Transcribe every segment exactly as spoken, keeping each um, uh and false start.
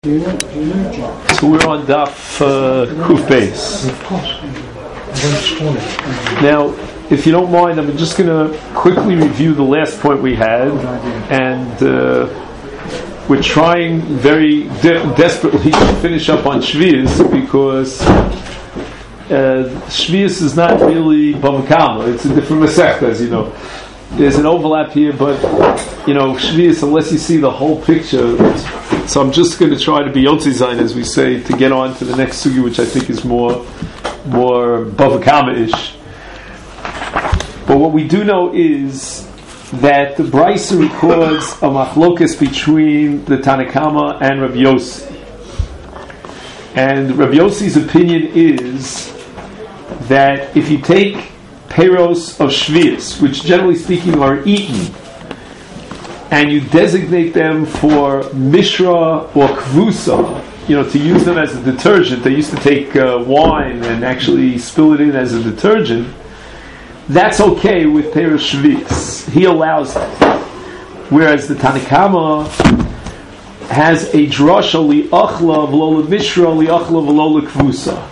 So we're on Daf uh, Kuf Beis. Now, if you don't mind, I'm just going to quickly review the last point we had, and uh, we're trying very de- desperately to finish up on Shvius because uh, Shvius is not really Bava Kama; it's a different Masechta, as you know. There's an overlap here, but you know, Shvius, unless you see the whole picture. So I'm just going to try to be Yotzi as we say, to get on to the next sugi, which I think is more more Bava Kama-ish. But what we do know is that the Brisa records a machlokas between the Tanakama and Rav Yossi. And Rav Yossi's opinion is that if you take peros of Shvius, which generally speaking are eaten, and you designate them for mishra or kvusa, you know, to use them as a detergent. They used to take uh, wine and actually spill it in as a detergent. That's okay with peros shvius. He allows that. Whereas the Tanakama has a drasha li'achla v'lo mishra li'achla v'lo kvusa.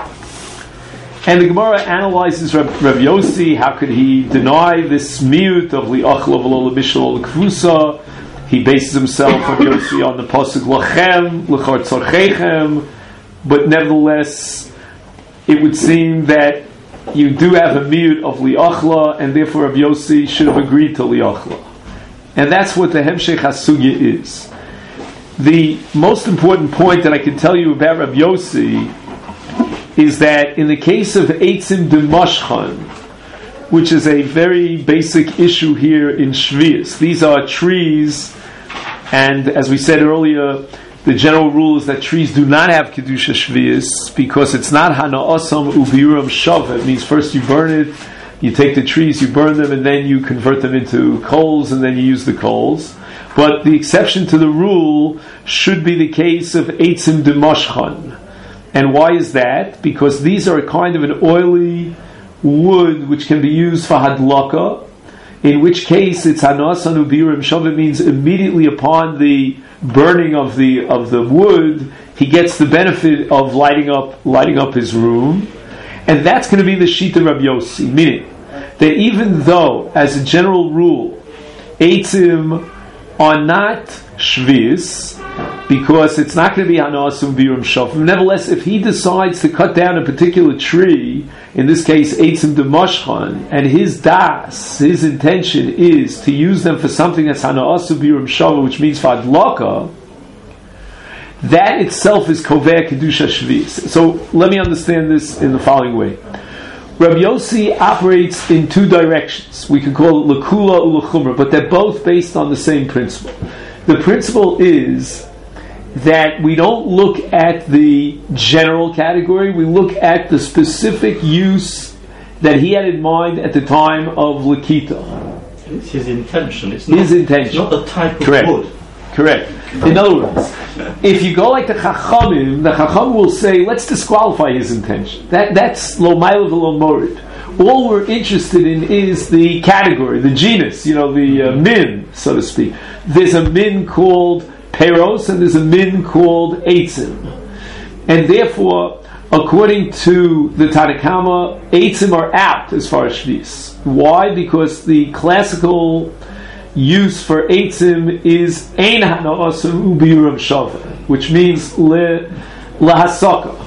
And the Gemara analyzes Rav, Rav Yossi. How could he deny this miut of li'achla v'lo l'mishra l'kvusa? He bases himself on Yossi on the pasuk lachem l'char tzarchechem. But nevertheless, it would seem that you do have a miut of li'achla, and therefore Rav Yossi should have agreed to li'achla. And that's what the hemshech hasugya is. The most important point that I can tell you about Rav Yossi is that in the case of Eitzim de Mashchan, which is a very basic issue here in Shvius, these are trees, and as we said earlier, the general rule is that trees do not have Kedusha Shvius because it's not Hana'asam Ubiuram Shava. It means first you burn it, you take the trees, you burn them, and then you convert them into coals, and then you use the coals. But the exception to the rule should be the case of Eitzim de Mashchan. And why is that? Because these are a kind of an oily wood which can be used for hadlaka, in which case it's hanasan ubirim shav. It means immediately upon the burning of the of the wood, he gets the benefit of lighting up lighting up his room, and that's going to be the shita Rav Yossi. Meaning that even though, as a general rule, eitzim are not shvius, because it's not going to be hanasum birum shofim. Nevertheless, if he decides to cut down a particular tree, in this case eitzim de mashchan, and his das, his intention is to use them for something that's hanasum birum shofim, which means for adlaka, that itself is koveh kedusha shvius. So let me understand this in the following way. Rav Yossi operates in two directions. We can call it lakula or lachumra, but they're both based on the same principle. The principle is that we don't look at the general category, we look at the specific use that he had in mind at the time of Lakita. It's his intention. It's not, his intention. It's not the type of Correct. wood. Correct. In other words, if you go like the Chachamim, the Chacham will say, let's disqualify his intention. That That's lo ma'ila v'lo morid. All we're interested in is the category, the genus, you know, the uh, min, so to speak. There's a min called peros, and there's a min called eitzim. And therefore, according to the Tanakama, eitzim are out as far as shvis. Why? Because the classical use for eitzim is ein hana'asam ubiuram shava, which means le lahasaka.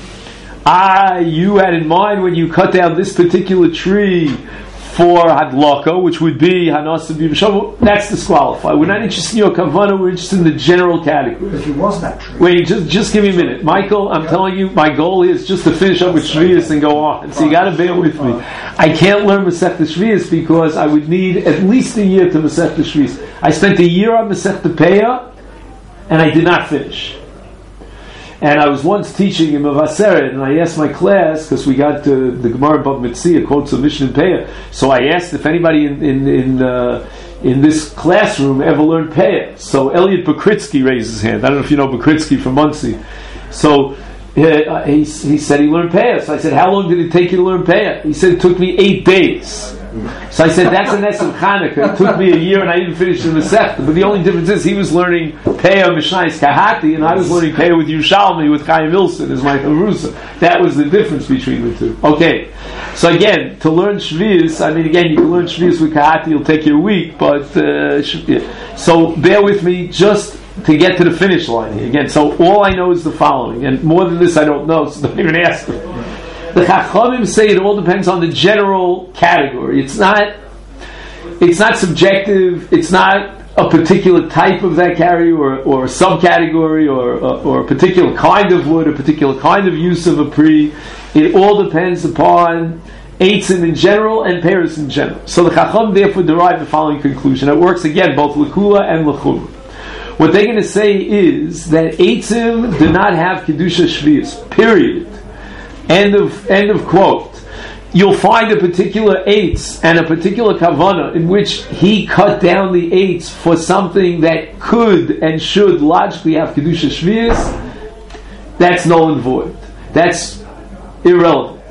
Ah, you had in mind when you cut down this particular tree for hadlaka, which would be hanasam biuram shava. That's disqualified. We're not interested in your kavanah. We're interested in the general category. If it was that tree. Wait, just just give me a minute, Michael. I'm yeah. telling you, my goal is just to finish up with Shvius and go on. So you got to bear with me. I can't learn Masechta Shvius because I would need at least a year to Masechta Shvius. I spent a year on Masechta Peah, and I did not finish. And I was once teaching in Mavaseret, and I asked my class, because we got uh, the Gemara Bava Metzia quotes of Mishnah Peah, so I asked if anybody in in in, uh, in this classroom ever learned Peah. So Elliot Bakritsky raised his hand. I don't know if you know Bakritsky from Muncie. So uh, he, he said he learned Peah. So I said, how long did it take you to learn Peah? He said, it took me eight days. So I said, that's a Nes of Chanukah. It took me a year and I didn't finish the Masechta. But the only difference is he was learning Peah Mishnais Kahati and I was learning Peah with Yerushalmi, with Chaim Wilson as my Charusa. That was the difference between the two. Okay. So again, to learn Shvius, I mean again, you can learn Shvius with Kahati, it'll take you a week, but uh, so bear with me just to get to the finish line here. Again, so all I know is the following, and more than this I don't know, so don't even ask me. The Chachamim say it all depends on the general category. It's not it's not subjective, it's not a particular type of that carrier or, or a subcategory or, or, or a particular kind of wood, a particular kind of use of a pri. It all depends upon Eitzim in general and Paris in general. So the Chacham therefore derive the following conclusion. It works again both L'Kula and L'Chumra. What they're going to say is that Eitzim do not have Kedusha Shvius, period. End of, end of quote. You'll find a particular eitz and a particular kavana in which he cut down the eitz for something that could and should logically have kedusha shvius. That's null and void. That's irrelevant.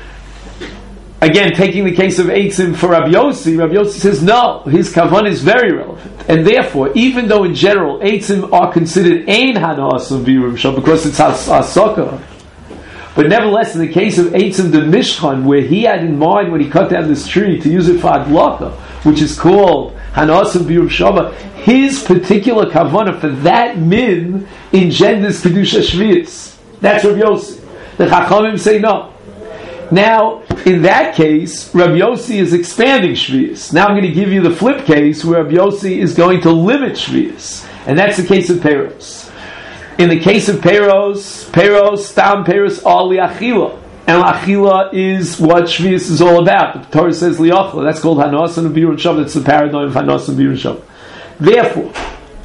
Again, taking the case of eitzim for Rabbi Yossi, Rabbi Yossi says no, his kavana is very relevant, and therefore, even though in general eitzim are considered ein hanasam v'yirum shah because it's asaka. But nevertheless, in the case of Eitzim the Mishkan, where he had in mind when he cut down this tree to use it for Adlaka, which is called Hanasim B'Yom Shava, his particular kavanah for that min engenders Kedusha Shvius. That's Rabbi Yossi. The Chachamim say no. Now, in that case, Rabbi Yossi is expanding Shvius. Now I'm going to give you the flip case where Rabbi Yossi is going to limit Shvius. And that's the case of Peros. In the case of Peros, Peros, Stam Peros, all liachila. And liachila is what Shvius is all about. The Torah says liachila. That's called Hanasan and Birun Shav. That's the paradigm of Hanasan and Birun Shav. Therefore,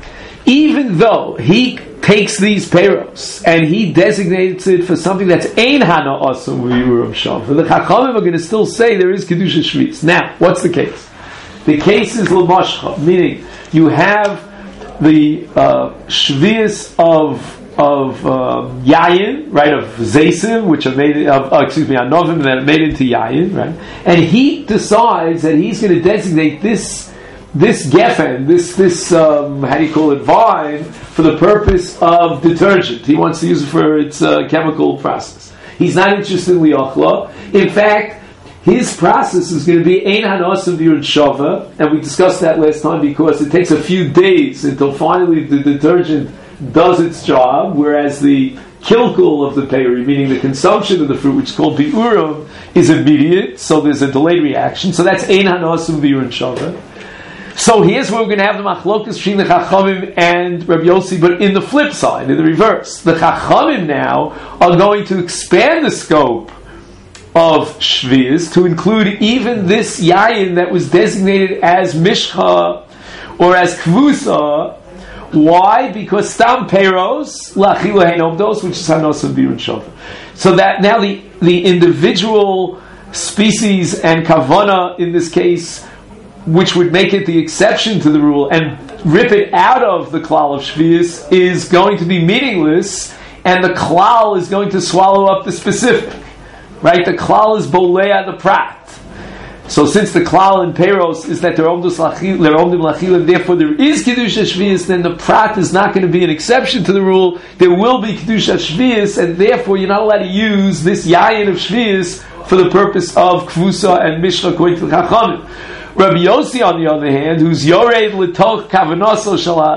even though he takes these Peros and he designates it for something that's Ein Hanasan Birun Shav, the Chachamim are going to still say there is Kedusha Shvius. Now, what's the case? The case is L'mashcha, meaning you have the uh, shvius of of um, yayin, right, of zaysim, which are made of uh, excuse me, anovim that are made into yayin, right, and he decides that he's going to designate this this geffen, this this um, how do you call it, vine, for the purpose of detergent. He wants to use it for its uh, chemical process. He's not interested in liachla. In fact, his process is going to be ein hanasim v'yirun shava, and we discussed that last time because it takes a few days until finally the detergent does its job, whereas the kilkul of the peri, meaning the consumption of the fruit, which is called bi'urim, is immediate, so there's a delayed reaction. So that's ein hanasim v'yirun shava. So here's where we're going to have the machlokas between the Chachamim and Rabbi Yossi, but in the flip side, in the reverse. The Chachamim now are going to expand the scope of Shvius to include even this yayin that was designated as Mishcha or as Kvusa. Why? Because Stam Peros, L'achila Hein Omdos, which is Hanosim Birun Shava. So that now the, the individual species and Kavana in this case, which would make it the exception to the rule and rip it out of the klal of Shvius, is going to be meaningless, and the klal is going to swallow up the specific. Right, the klal is bolea the prat. So since the klal in Peros is that they're omdim lachil, and therefore there is kedusha shvius, then the prat is not going to be an exception to the rule. There will be kedusha shvius, and therefore you're not allowed to use this yayin of shvius for the purpose of kvusa and mishcha according to the Chachamim. Rabbi Yossi, on the other hand, who's yored l'toch kavanaso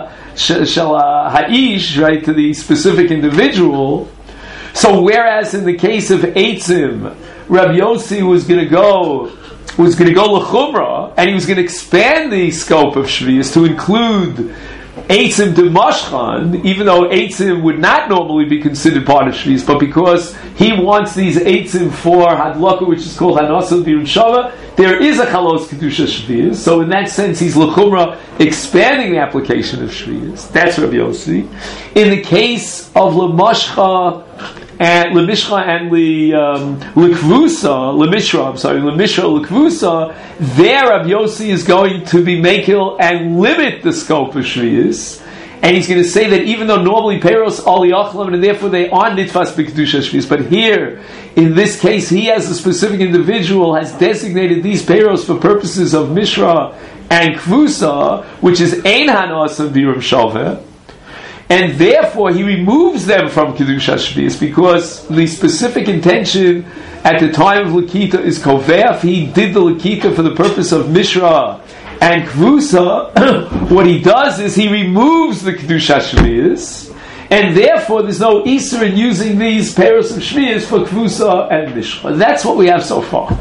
shala ha'ish, right, to the specific individual. So whereas in the case of Eitzim, Rabbi Yossi was going to go was going to go l'chumra, and he was going to expand the scope of Shvius to include Eitzim de Mashchan, even though Eitzim would not normally be considered part of Shvius, but because he wants these Eitzim for Hadlaka, which is called Hanasim Birun Shava, there is a Chalos Kedusha Shvius, so in that sense he's l'chumra expanding the application of Shvius. That's Rabbi Yossi. In the case of L'mashcha, and Lemishcha and Le um, Lekvusa, Lemishra, I'm sorry, Lemishra Lekvusa, there Rabbi Yossi is going to be makil and limit the scope of Shvius, And he's going to say that even though normally Peros Ali Achlam, and therefore they are Nitfas B'Kedusha Shvius, but here, in this case, he as a specific individual has designated these Peros for purposes of Mishra and Kvusa, which is Ein Hanasa Birum Shaveh, and therefore he removes them from Kedusha Shvius because the specific intention at the time of Lakita is Koveaf. He did the Lakita for the purpose of Mishra and Kvusa. What he does is he removes the Kedusha Shvius, and therefore there's no Isser in using these pairs of Shvius for Kvusa and Mishra. That's what we have so far.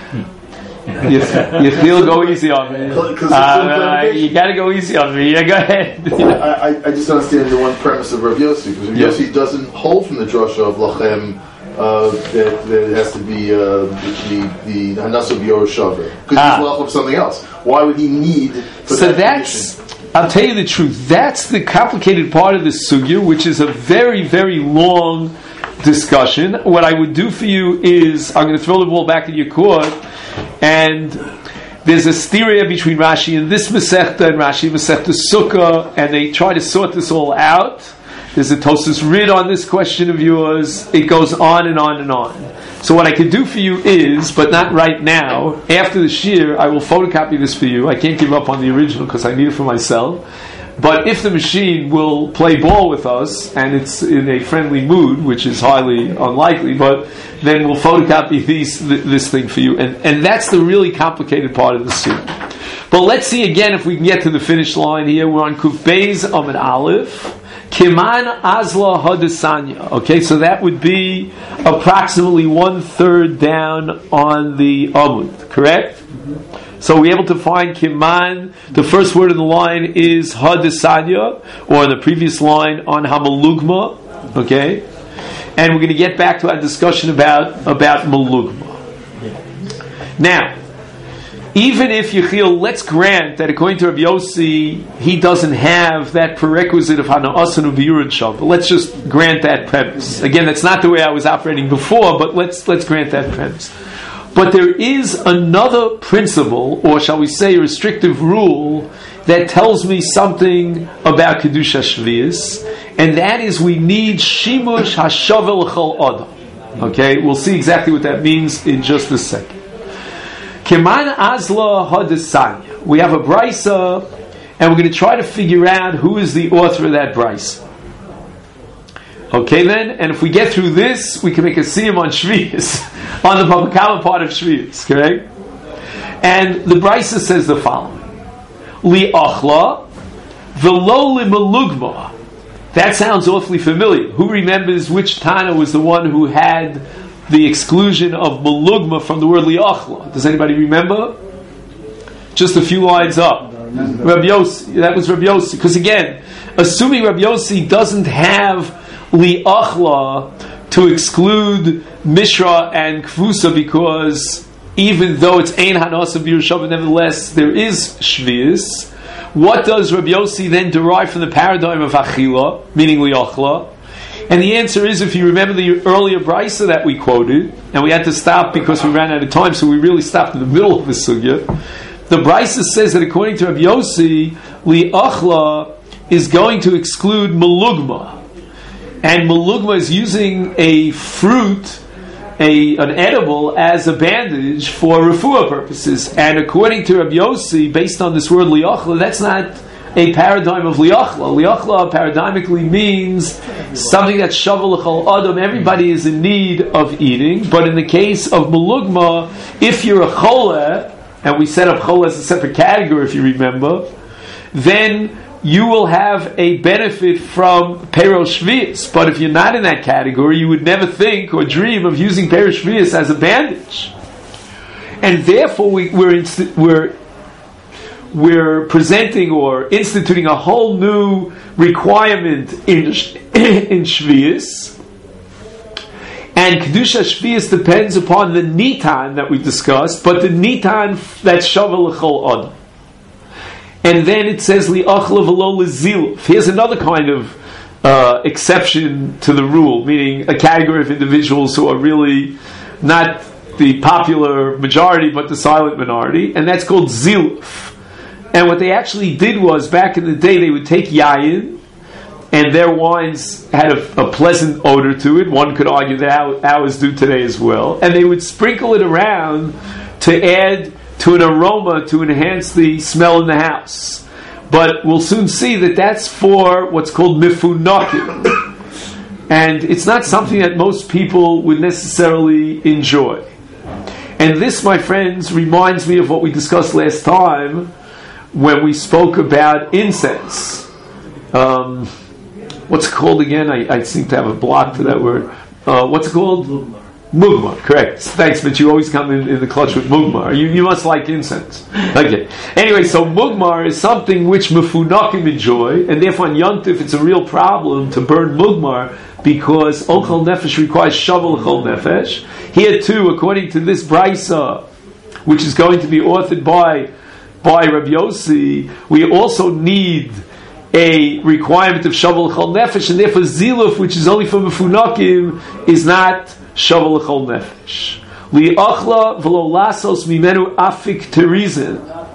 You, you feel go easy on me. Uh, you got to go easy on me. Yeah, go ahead. I, I just understand the one premise of Rav Yossi, because Rav Yeah. Yossi doesn't hold from the drasha of Lachem uh, that, that it has to be uh, the the Hanasa B'Yor Shaver, because Ah. he's lachim of something else. Why would he need for So that that's, condition? I'll tell you the truth, that's the complicated part of the sugya, which is a very, very long discussion. What I would do for you is, I'm going to throw the ball back in your court, and there's a stereo between Rashi and this Masechta and Rashi Masechta Sukkah, and they try to sort this all out. There's a Tosas Rid on this question of yours. It goes on and on and on. So what I can do for you is, but not right now, after the shir, I will photocopy this for you. I can't give up on the original because I need it for myself. But if the machine will play ball with us, and it's in a friendly mood, which is highly unlikely, but then we'll photocopy these, th- this thing for you. And, and that's the really complicated part of the suit. But let's see again if we can get to the finish line here. We're on Kuf Beis Amud Aleph. Kiman Azla Hadasanya. Okay, so that would be approximately one third down on the Amud, correct? Mm-hmm. So we're able to find Kiman. The first word in the line is Hadasanya, or in the previous line on Hamalugma. Okay, and we're going to get back to our discussion about about Malugma. Now, even if Yechiel, let's grant that according to Rabbi Yossi, he doesn't have that prerequisite of Hana'asan U'Biyur and Shav. Let's just grant that premise. Again, that's not the way I was operating before, but let's let's grant that premise. But there is another principle, or shall we say, a restrictive rule that tells me something about Kedusha Shvius, and that is we need Shimush HaShavel L'Chol Adam. Okay, we'll see exactly what that means in just a second. Keman Azla Hadasanya. We have a brisa, and we're going to try to figure out who is the author of that brisa. Okay then, and if we get through this, we can make a siyum on Shvius, on the Baba Kama part of Shvius, correct? And the brisa says the following: Li Achla V'lo Li Malugma. That sounds awfully familiar. Who remembers which Tana was the one who had the exclusion of Malugma from the word Liachla? Does anybody remember? Just a few lines up. Rabbi Yossi, that was Rabbi Yossi. Because again, assuming Rabbi Yossi doesn't have Liachla to exclude Mishra and Kvusa, because even though it's Ein Hanasa B'Yerushav, nevertheless there is Shvius, what does Rabbi Yossi then derive from the paradigm of Achila, meaning Liachla? And the answer is, if you remember the earlier brisa that we quoted, and we had to stop because we ran out of time, so we really stopped in the middle of the sugya. The brisa says that according to Rabbi Yossi, Li'achla is going to exclude Malugma. And Malugma is using a fruit, a, an edible, as a bandage for refuah purposes. And according to Rabbi Yossi, based on this word Li'achla, that's not a paradigm of liachla. Liachla paradigmically means something that's shavel l'chol adam. Everybody is in need of eating, but in the case of malugma, if you're a chole, and we set up chole as a separate category, if you remember, then you will have a benefit from Peros Shvius. But if you're not in that category, you would never think or dream of using Peros Shvius as a bandage. And therefore, we, we're inst- we're we're presenting or instituting a whole new requirement in in Shvius. And Kedusha Shvius depends upon the Nitan that we discussed, but the Nitan that's Shavel L'Chol Adam. And then it says Li'achla V'lo L'Ziluf. Here's another kind of uh, exception to the rule, meaning a category of individuals who are really not the popular majority, but the silent minority, and that's called Ziluf. And what they actually did was, back in the day, they would take yayin, and their wines had a, a pleasant odor to it. One could argue that our, ours do today as well. And they would sprinkle it around to add to an aroma to enhance the smell in the house. But we'll soon see that that's for what's called mifunakim. And it's not something that most people would necessarily enjoy. And this, my friends, reminds me of what we discussed last time when we spoke about incense. Um, what's it called again? I, I seem to have a block to that word. Uh, what's it called? Mugmar. Mugmar, correct. Thanks, but you always come in, in the clutch with mugmar. You, you must like incense. Okay. Anyway, so mugmar is something which mefunakim enjoy, and therefore on Yom Tov it's a real problem to burn mugmar because ochel nefesh requires shovel ochel nefesh. Here too, according to this brisa, which is going to be authored by by Rabbi Yossi, we also need a requirement of shovel ochel nefesh, and therefore ziluf, which is only for mefunakim, is not shovel l'chol nefesh. Li'achla v'lo lasos mimenu afik terizin.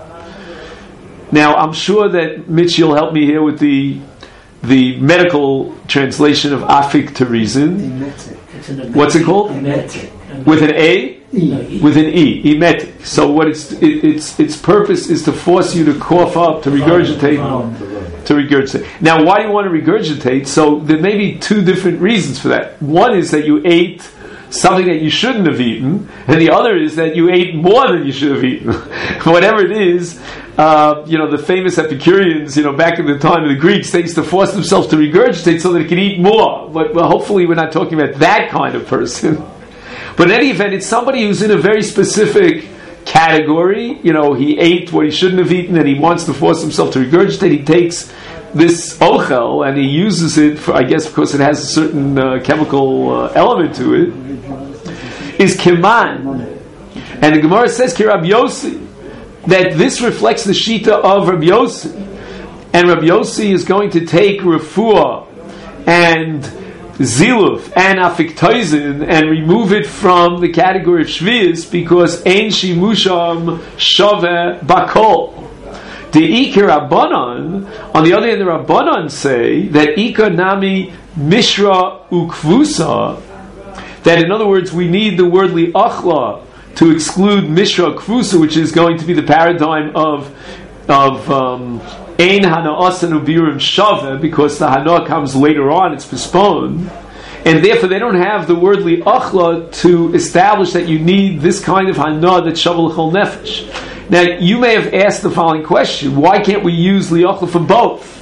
Now, I'm sure that Mitch, you'll help me here with the the medical translation of afik terizin. What's it called? Emetic. With an A? E. With an E. Emetic. So what it's it, its its purpose is to force you to cough up, to regurgitate. To regurgitate. Now, why do you want to regurgitate? So there may be two different reasons for that. One is that you ate something that you shouldn't have eaten, and the other is that you ate more than you should have eaten. Whatever it is, uh, you know, the famous Epicureans, you know, back in the time of the Greeks, they used to force themselves to regurgitate so that they could eat more. But well, hopefully we're not talking about that kind of person. But in any event, it's somebody who's in a very specific category. You know, he ate what he shouldn't have eaten and he wants to force himself to regurgitate. He takes this ochel and he uses it for, I guess because it has a certain uh, chemical uh, element to it, is kiman. And the Gemara says, Ki Rabbi Yossi, that this reflects the shita of Rabbi Yossi. And Rabbi Yossi is going to take refuah and ziluf and afiktoizin and remove it from the category of shvius because ein shimusham shave bakol. The Ikar Rabbanan, on the other hand, the Rabbanan say that Ikar Nami Mishra Ukvusa, that in other words, we need the word li'achla to exclude Mishra Ukvusa, which is going to be the paradigm of of um, Ein Hana'asan Ubirim Shave, because the Hana comes later on, it's postponed. And therefore they don't have the word li'achla to establish that you need this kind of Hana that's Shavel Chol Nefesh. Now, you may have asked the following question: why can't we use li'achla for both?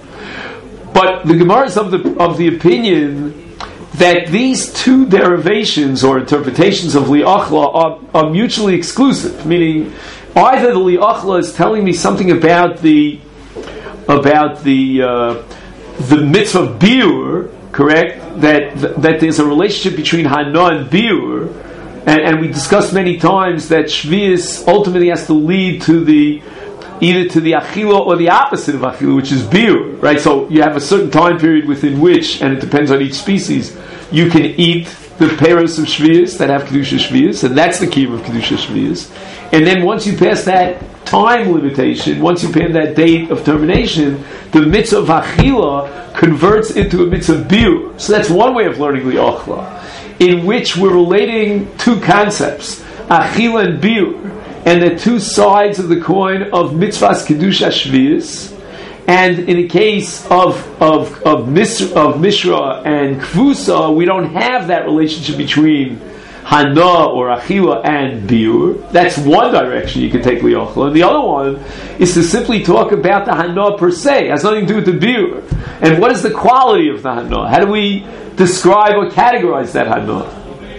But the Gemara is of the of the opinion that these two derivations or interpretations of li'achla are, are mutually exclusive. Meaning, either the li'achla is telling me something about the about the uh, the mitzvah of biur, correct? That that there's a relationship between hana and biur. And, and we discussed many times that shvius ultimately has to lead to the either to the achila or the opposite of achila, which is biur, right? So you have a certain time period within which, and it depends on each species, you can eat the peros of shvius that have kedusha shvius, and that's the key of kedusha shvius. And then once you pass that time limitation, once you pass that date of termination, the mitzvah of achila converts into a mitzvah of biur. So that's one way of learning li'achla, in which we're relating two concepts, achila and biur, and the two sides of the coin of mitzvahs kedusha shvius. And in the case of of of, mis- of mishra and kvusa, we don't have that relationship between hana or achila and biur. That's one direction you can take li'achla. And the other one is to simply talk about the hana per se. It has nothing to do with the biur. And what is the quality of the hana? How do we describe or categorize that hana?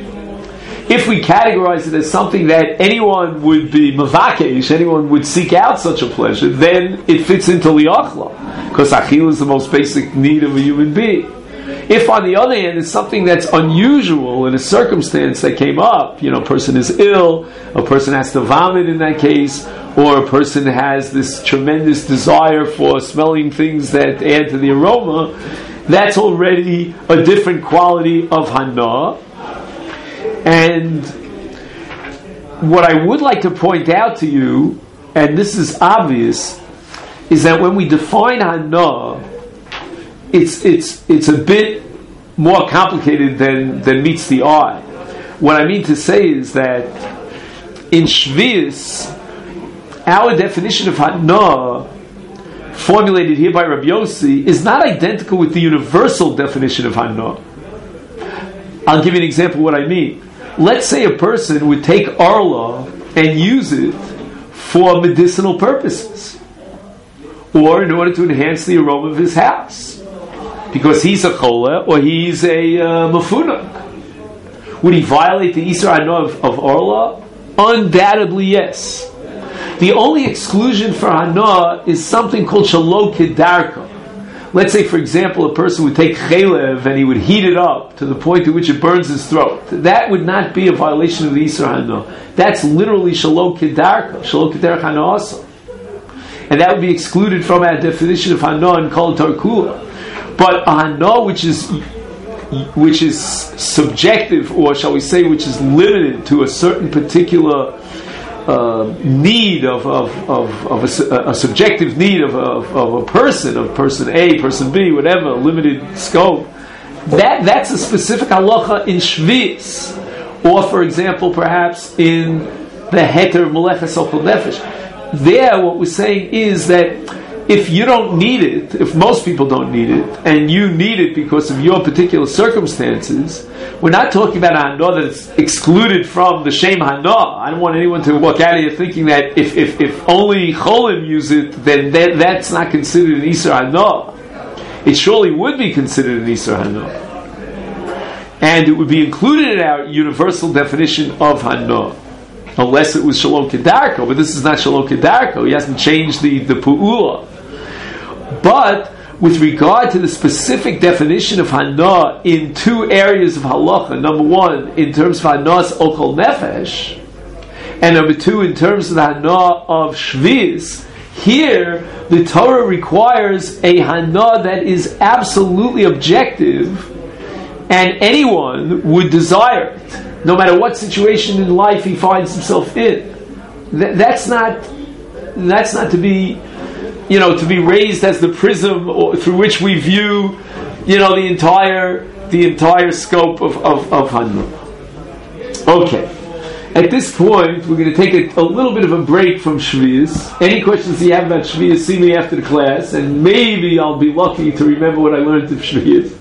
If we categorize it as something that anyone would be mavakesh, anyone would seek out such a pleasure, then it fits into li'achla, because achila is the most basic need of a human being. If, on the other hand, it's something that's unusual in a circumstance that came up, you know, a person is ill, a person has to vomit in that case, or a person has this tremendous desire for smelling things that add to the aroma, that's already a different quality of hana. And what I would like to point out to you, and this is obvious, is that when we define hana, it's it's it's a bit more complicated than than meets the eye. What I mean to say is that in Shvius, our definition of Hana, formulated here by Rabbi Yossi, is not identical with the universal definition of Hana. I'll give you an example of what I mean. Let's say a person would take Arla and use it for medicinal purposes, or in order to enhance the aroma of his house, because he's a chola or he's a uh, mafunak. Would he violate the Isur Hana of, of Arla? Undoubtedly, yes. The only exclusion for Hana is something called Shalo Kedarka. Let's say, for example, a person would take chelev and he would heat it up to the point at which it burns his throat. That would not be a violation of the Isur Hana. That's literally Shalo Kedarka, Shalo Kedarka Hana also. And that would be excluded from our definition of Hana and Kol Tarkula. But a Hana which is which is subjective, or shall we say, which is limited to a certain particular Uh, need of of of, of a, a subjective need of, of of a person, of person A, person B, whatever, limited scope. That that's a specific halacha in Shvius, or for example, perhaps in the heter meleches ochel nefesh. There, what we're saying is that if you don't need it, if most people don't need it, and you need it because of your particular circumstances, we're not talking about a Hana that's excluded from the Shem Hana. I don't want anyone to walk out of here thinking that if if, if only Cholim use it, then that, that's not considered an Isur Hana. It surely would be considered an Isur Hana. And it would be included in our universal definition of Hana. Unless it was Shalom Kedarko, but this is not Shalom Kedarko. He hasn't changed the, the Pu'ula. But with regard to the specific definition of Hana in two areas of halacha, number one, in terms of Hana's Ochel Nefesh, and number two, in terms of the Hana of Shvius, here the Torah requires a Hana that is absolutely objective, and anyone would desire it, no matter what situation in life he finds himself in. Th- that's not that's not to be, you know, to be raised as the prism or, through which we view, you know, the entire the entire scope of of, of Hana. Okay, at this point we're going to take a, a little bit of a break from Shvius. Any questions you have about Shvius, see me after the class, and maybe I'll be lucky to remember what I learned of Shvius.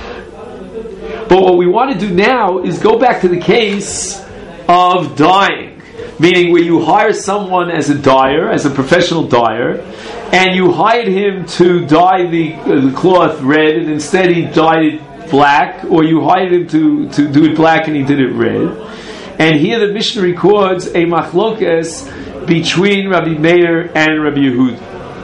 But what we want to do now is go back to the case of dyeing, meaning where you hire someone as a dyer, as a professional dyer, and you hired him to dye the, uh, the cloth red, and instead he dyed it black, or you hired him to, to do it black and he did it red. And here the Mishnah records a machlokes between Rabbi Meir and Rabbi Yehuda.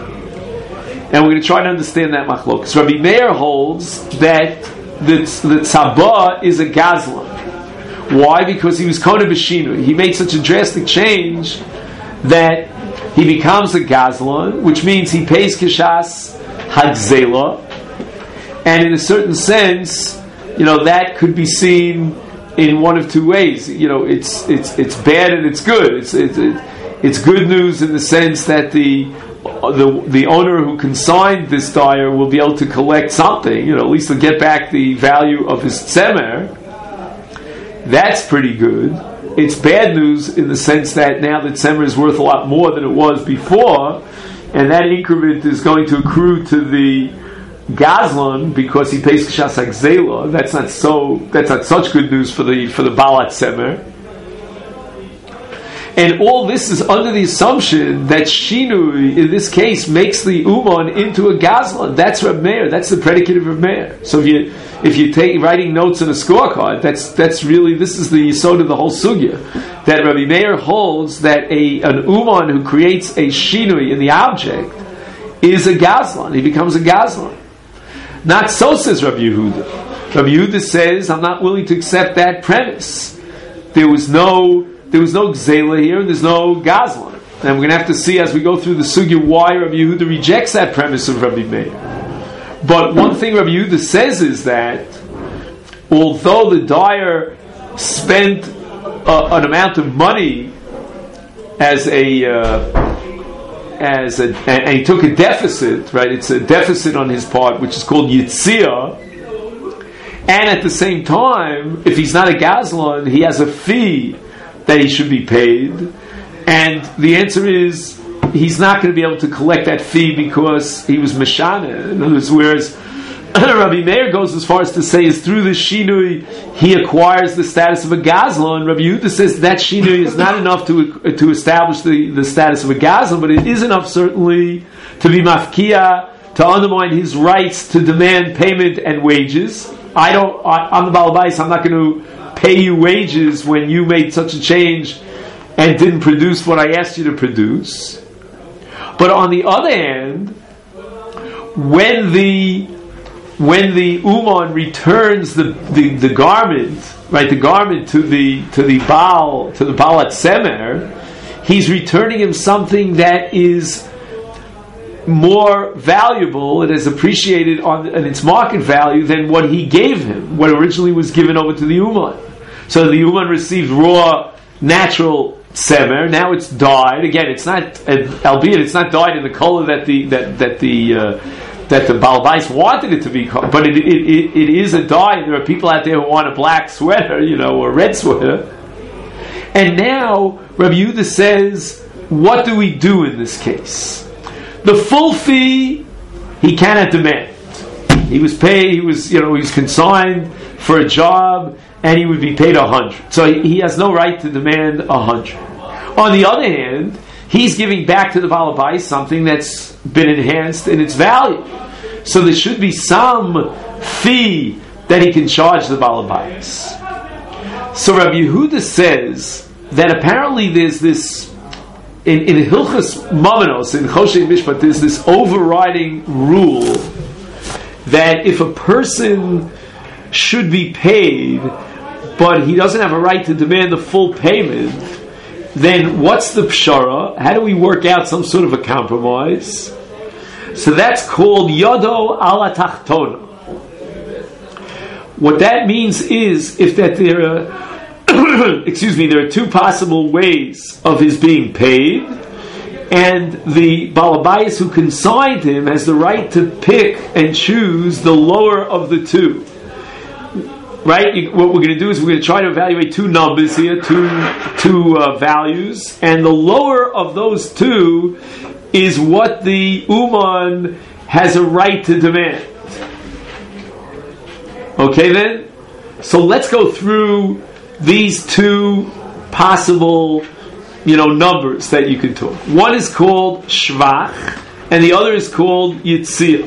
And we're going to try to understand that machlokes. Rabbi Meir holds that the, the tzabah is a gazlan. Why? Because he was kona b'shinu. He made such a drastic change that he becomes a gazlan, which means he pays kishas hagzela. And in a certain sense, you know, that could be seen in one of two ways. You know, it's it's it's bad and it's good. It's it's it's good news in the sense that the the the owner who consigned this dyer will be able to collect something. You know, at least to get back the value of his tzemer. That's pretty good. It's bad news in the sense that now the tzemer is worth a lot more than it was before, and that increment is going to accrue to the Gazlan because he pays kishas hagzela. That's not so. That's not such good news for the for the balat tzemer. And all this is under the assumption that Shinui, in this case, makes the Uman into a Gazlan. That's Reb Meir. That's the predicate of Reb Meir. So if you if you take writing notes on a scorecard, that's that's really this is the yesod of the whole sugya. That Rabbi Meir holds that a an Uman who creates a Shinui in the object is a Gazlan. He becomes a Gazlan. Not so says Rabbi Yehuda. Rabbi Yehuda says, I'm not willing to accept that premise. There was no There was no Gzela here, and there's no Gazlan. And we're going to have to see as we go through the sugya why Rabbi Yehuda rejects that premise of Rabbi Meir. But one thing Rabbi Yehuda says is that although the dyer spent uh, an amount of money as a uh, as a, and, and he took a deficit, right? It's a deficit on his part, which is called yitzia. And at the same time, if he's not a gazlan, he has a fee that he should be paid. And the answer is, he's not going to be able to collect that fee because he was meshana. In other words, whereas Rabbi Meir goes as far as to say is through the shinui he acquires the status of a gazlan. Rabbi Yehuda says that shinui is not enough to to establish the, the status of a gazlan, but it is enough certainly to be mafkia, to undermine his rights to demand payment and wages. I don't. I, I'm the Baal Bais. I'm not going to pay you wages when you made such a change and didn't produce what I asked you to produce. But on the other hand, when the when the Uman returns the, the, the garment, right, the garment to the to the Baal to the Baal Atzemer, he's returning him something that is more valuable and is appreciated on, on its market value than what he gave him, what originally was given over to the Uman. So the Uman received raw, natural semer. Now it's dyed. Again, it's not, albeit it's not dyed in the color that the that that the uh, that the Baal Bais wanted it to be, but it, it, it, it is a dye. There are people out there who want a black sweater, you know, or a red sweater. And now Rabbi Yehuda says, what do we do in this case? The full fee he cannot demand. He was paid. He was, you know, he was consigned for a job, and he would be paid a hundred. So he, he has no right to demand a hundred. On the other hand, he's giving back to the Baal Bais something that's been enhanced in its value. So there should be some fee that he can charge the Baal Bais. So Rabbi Yehuda says that apparently there's this, in, in Hilchas Mamanos, in Choshen Mishpat, there's this overriding rule that if a person should be paid, but he doesn't have a right to demand the full payment, then what's the pshara? How do we work out some sort of a compromise? So that's called Yodo ala Tachtona. What that means is, if that there are, excuse me, there are two possible ways of his being paid, and the Baal Bais who consigned him has the right to pick and choose the lower of the two. Right? What we're going to do is we're going to try to evaluate two numbers here, two two uh, values, and the lower of those two is what the Uman has a right to demand. Okay then? So let's go through these two possible, you know, numbers that you can talk. One is called Shvach, and the other is called Yitzir.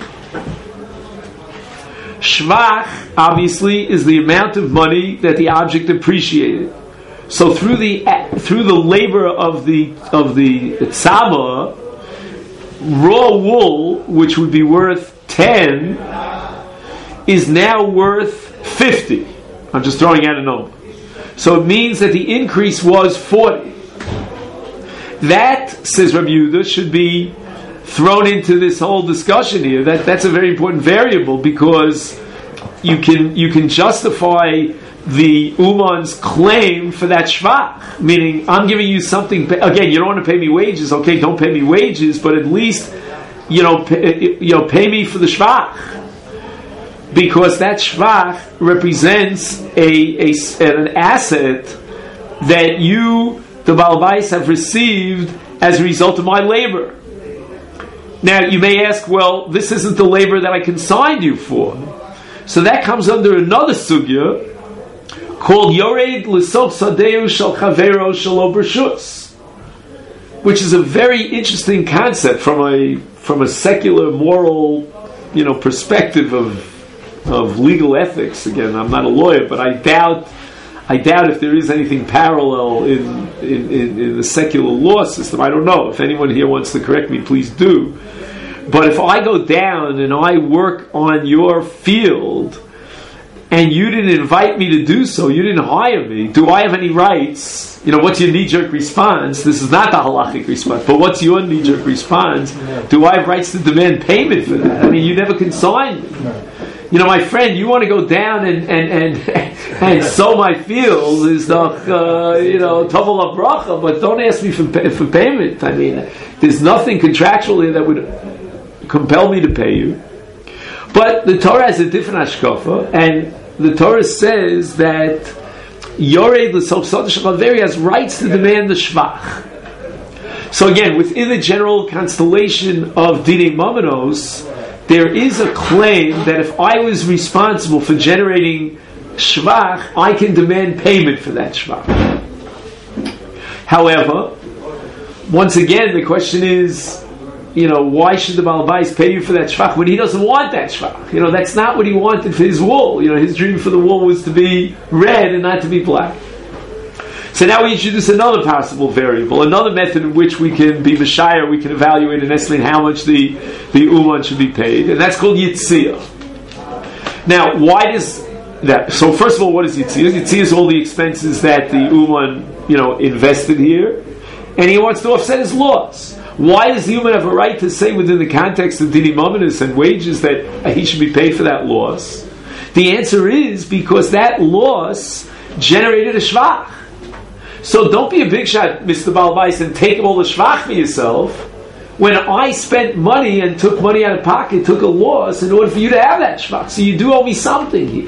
Shvach, obviously, is the amount of money that the object appreciated. So through the through the labor of the of the tzaba, raw wool, which would be worth ten, is now worth fifty. I'm just throwing out a number. So it means that the increase was forty. That, says Rabbi Yehuda, should be thrown into this whole discussion here. That that's a very important variable, because you can you can justify the Uman's claim for that shvach, meaning I'm giving you something. Again, you don't want to pay me wages. Okay, don't pay me wages, but at least you know pay, you know pay me for the shvach, because that shvach represents a, a an asset that you, the Baal Bais, have received as a result of my labor. Now, you may ask, well, this isn't the labor that I consigned you for. So that comes under another sugya called Yored L'Soch Sadeu Shel Chavero Shelo B'Rshus, which is a very interesting concept from a from a secular moral, you know, perspective of of legal ethics. Again, I'm not a lawyer, but I doubt I doubt if there is anything parallel in, in, in, in the secular law system. I don't know. If anyone here wants to correct me, please do. But if I go down and I work on your field and you didn't invite me to do so, you didn't hire me, do I have any rights? You know, what's your knee-jerk response? This is not the halachic response, but what's your knee-jerk response? Do I have rights to demand payment for that? I mean, you never consigned me. you know, my friend, you want to go down and and and, and sow my fields is the uh, you know tovol of bracha, but don't ask me for for payment. I mean, there's nothing contractually that would compel me to pay you. But the Torah has a different hashkafa, and the Torah says that Yored l'sof Sodesh Chaveri has rights to demand the shvach. So again, within the general constellation of Dinei Mamanos, there is a claim that if I was responsible for generating shvach, I can demand payment for that shvach. However, once again, the question is, you know, why should the Baal Bayis pay you for that shvach when he doesn't want that shvach? You know, that's not what he wanted for his wool. You know, his dream for the wool was to be red and not to be black. So now we introduce another possible variable, another method in which we can be Meshayar, we can evaluate and estimate how much the, the Uman should be paid, and that's called Yitzia. Now, why does that? So first of all, what is Yitzia? Yitzia is all the expenses that the Uman, you know, invested here, and he wants to offset his loss. Why does the human have a right to say within the context of Dinei Mamanos and wages that he should be paid for that loss? The answer is because that loss generated a shvach. So don't be a big shot, Mister Baal Bayis, and take all the shvach for yourself. When I spent money and took money out of pocket, took a loss in order for you to have that shvach. So you do owe me something here.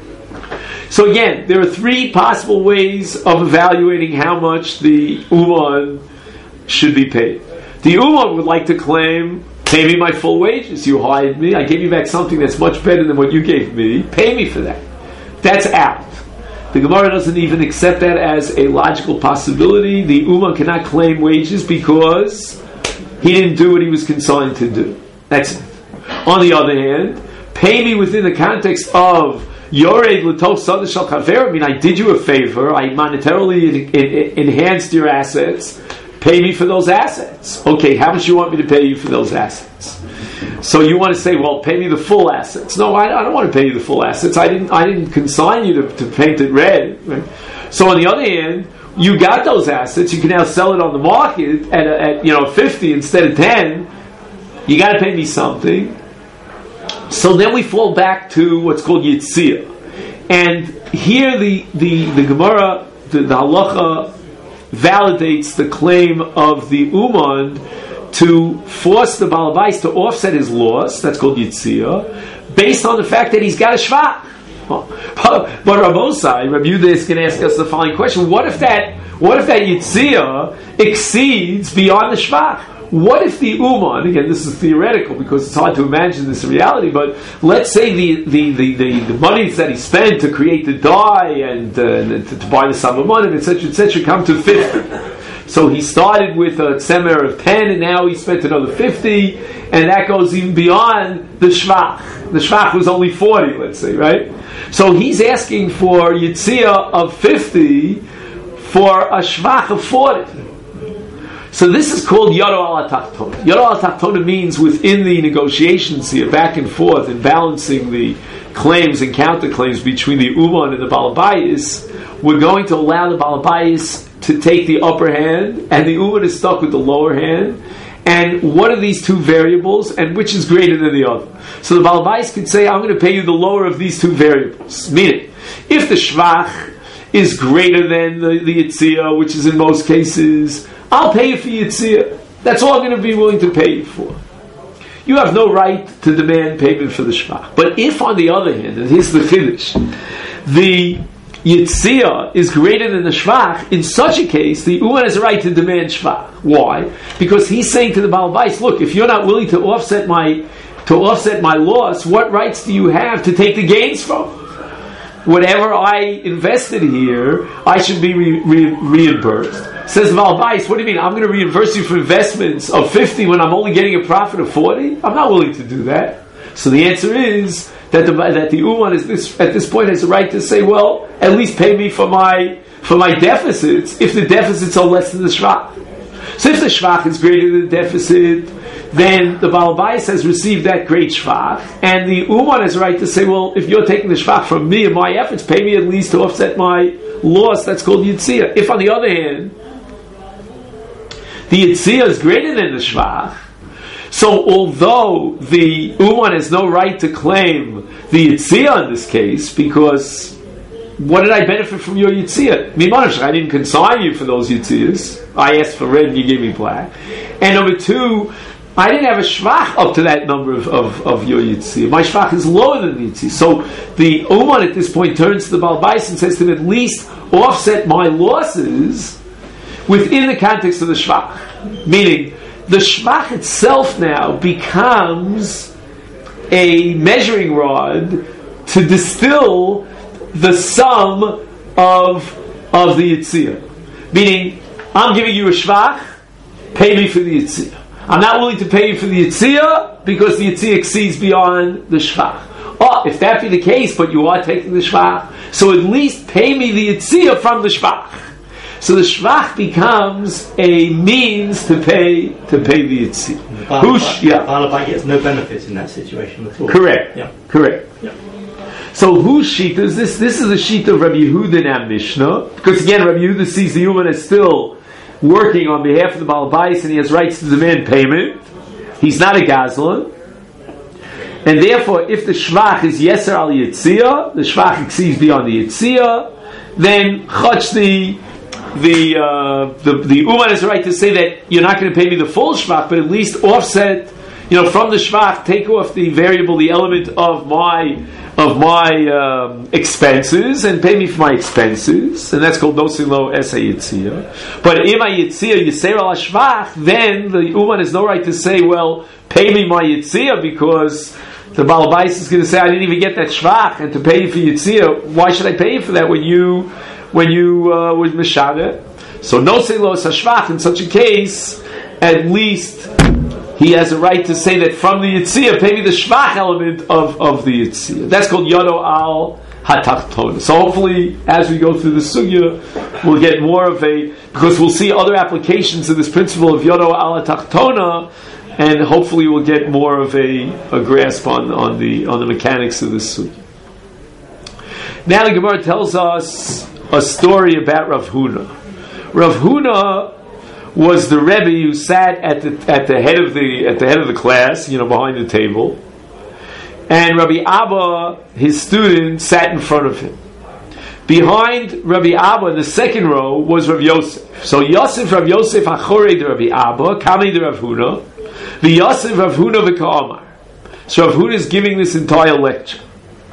So again, there are three possible ways of evaluating how much the Uman should be paid. The Uman would like to claim, pay me my full wages. You hired me. I gave you back something that's much better than what you gave me. Pay me for that. That's out. The Gemara doesn't even accept that as a logical possibility. The Uman cannot claim wages because he didn't do what he was consigned to do. That's it. On the other hand, pay me within the context of Yored l'tov Sodesh Shel Chaver. I mean, I did you a favor. I monetarily en- en- enhanced your assets. Pay me for those assets. Okay, how much you want me to pay you for those assets? So you want to say, well, pay me the full assets. No, I, I don't want to pay you the full assets. I didn't I didn't consign you to, to paint it red. Right? So on the other hand, you got those assets. You can now sell it on the market at, a, at you know fifty instead of ten. You got to pay me something. So then we fall back to what's called Yitzia. And here the, the, the Gemara, the, the halacha, validates the claim of the Uman to force the Baal Bayis to offset his loss, that's called Yitzia, based on the fact that he's got a shvach. But Rabosai, Rabbi Yehuda is going to ask us the following question: What if that, what if that Yitzia exceeds beyond the shvach? What if the Uman, again this is theoretical because it's hard to imagine this in reality, but let's say the the, the, the, the monies that he spent to create the dye and uh, to, to buy the Samamonim, et cetera, et cetera, come to fifty. So he started with a tzemer of ten and now he spent another fifty, and that goes even beyond the shvach. The shvach was only forty, let's say, right? So he's asking for Yitzia of fifty for a shvach of forty. So this is called Yaro al Tachtona. Yaro al Tachtona means within the negotiations here, back and forth, and balancing the claims and counterclaims between the Uman and the Baal Bayis, we're going to allow the Baal Bayis to take the upper hand, and the Uman is stuck with the lower hand. And what are these two variables, and which is greater than the other? So the Baal Bayis could say, I'm going to pay you the lower of these two variables. Meaning, if the Shvach is greater than the, the Yitzia, which is in most cases, I'll pay you for Yitzia. That's all I'm going to be willing to pay you for. You have no right to demand payment for the Shvach. But if, on the other hand, and here's the Chiddush, the Yitzia is greater than the Shvach, in such a case, the Uman has a right to demand Shvach. Why? Because he's saying to the Baal Bayis, look, if you're not willing to offset my to offset my loss, what rights do you have to take the gains from? Whatever I invested here, I should be re- re- reimbursed. Says the Baal Bayis, what do you mean? I'm going to reimburse you for investments of fifty when I'm only getting a profit of forty? I'm not willing to do that. So the answer is that the that the Uman is this at this point has the right to say, well, at least pay me for my for my deficits if the deficits are less than the shvach. So if the shvach is greater than the deficit, then the Baal Bayis has received that great shvach, and the Uman has the right to say, well, if you're taking the shvach from me and my efforts, pay me at least to offset my loss. That's called Yitzia. If, on the other hand, the Yitzia is greater than the shvach, So although the Uman has no right to claim the Yitzia in this case, because what did I benefit from your Yitzia? Mimanash, I didn't consign you for those Yitzias. I asked for red and you gave me black. And number two, I didn't have a shvach up to that number of, of, of your Yitzia. My shvach is lower than the Yitzia. So the Uman at this point turns to the Baal Bais and says to him, at least offset my losses within the context of the shvach. Meaning, the shvach itself now becomes a measuring rod to distill the sum of of the Yitzia. Meaning, I'm giving you a shvach, pay me for the Yitzia. I'm not willing to pay you for the Yitzia because the Yitzia exceeds beyond the shvach. Oh, if that be the case, but you are taking the shvach, so at least pay me the Yitzia from the shvach. So the shvach becomes a means to pay to pay the Yitzia. Who's yeah? Balabai gets no benefit in that situation at all. Correct. Yeah. Correct. Yeah. So whose sheet is this? This is the sheet of Rabbi Yehuda in our Mishnah, because again, Rabbi Yehuda sees the human as still working on behalf of the Baal Bais, and he has rights to demand payment. He's not a Gazlan, and therefore, if the shvach is yeser al Yitzia, the shvach exceeds beyond the Yitzia, then chach the the uh, the the Uman has the right to say that you're not going to pay me the full shvach, but at least offset, you know, from the shvach, take off the variable, the element of my of my um, expenses, and pay me for my expenses, and that's called nosin lo es hayitzia. But if my yitzia yiser al shvach, then the Uman has no right to say, well, pay me my yitzia, because the Baal Bais is going to say, I didn't even get that shvach, and to pay you for yitzia, why should I pay you for that when you when you uh, was Meshadeh? So no say lo shvach, in such a case, at least he has a right to say that from the Yitzia, pay me the shvach element of, of the Yitzia. That's called Yodo al Hatachton. So hopefully, as we go through the Sugya, we'll get more of a, because we'll see other applications of this principle of Yodo al Hatachtona, and hopefully we'll get more of a, a grasp on, on the on the mechanics of this Sugya. Now the Gemara tells us a story about Rav Huna. Rav Huna was the Rebbe who sat at the at the head of the at the head of the class, you know, behind the table, and Rabbi Abba, his student, sat in front of him. Behind Rabbi Abba, in the second row, was Rav Yosef. So Yosef, Rav Yosef, Achorei de Rabbi Abba, Kamei de Rav Huna, the Yosef Rav Huna v'Ka'amar. So Rav Huna is giving this entire lecture.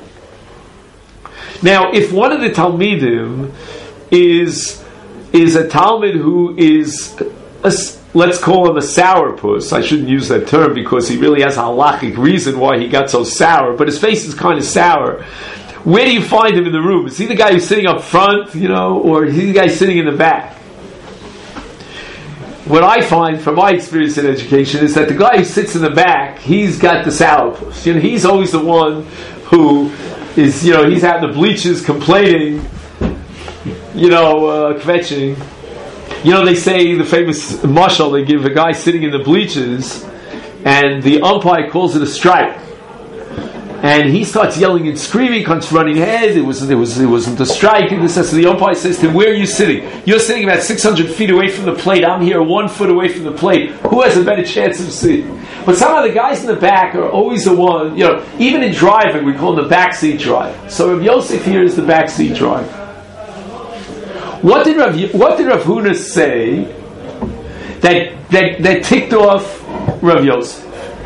Now, if one of the Talmidim is is a Talmud who is, a, let's call him a sourpuss. I shouldn't use that term because he really has a halachic reason why he got so sour, but his face is kind of sour. Where do you find him in the room? Is he the guy who's sitting up front, you know, or is he the guy sitting in the back? What I find from my experience in education is that the guy who sits in the back, he's got the sourpuss. You know, he's always the one who is, you know, he's out in the bleachers complaining, you know, uh, kvetching. You know, they say the famous mashal they give a guy sitting in the bleachers, and the umpire calls it a strike, and he starts yelling and screaming, comes running ahead. It was, it was, it wasn't a strike. And this, so the umpire says to him, "Where are you sitting? You're sitting about six hundred feet away from the plate. I'm here one foot away from the plate. Who has a better chance of seeing?" But somehow the guys in the back are always the one. You know, even in driving, we call them the backseat driver. So Rav Yosef here is the backseat driver. What did Rav, what did Rav Huna say that, that that ticked off Rav Yosef?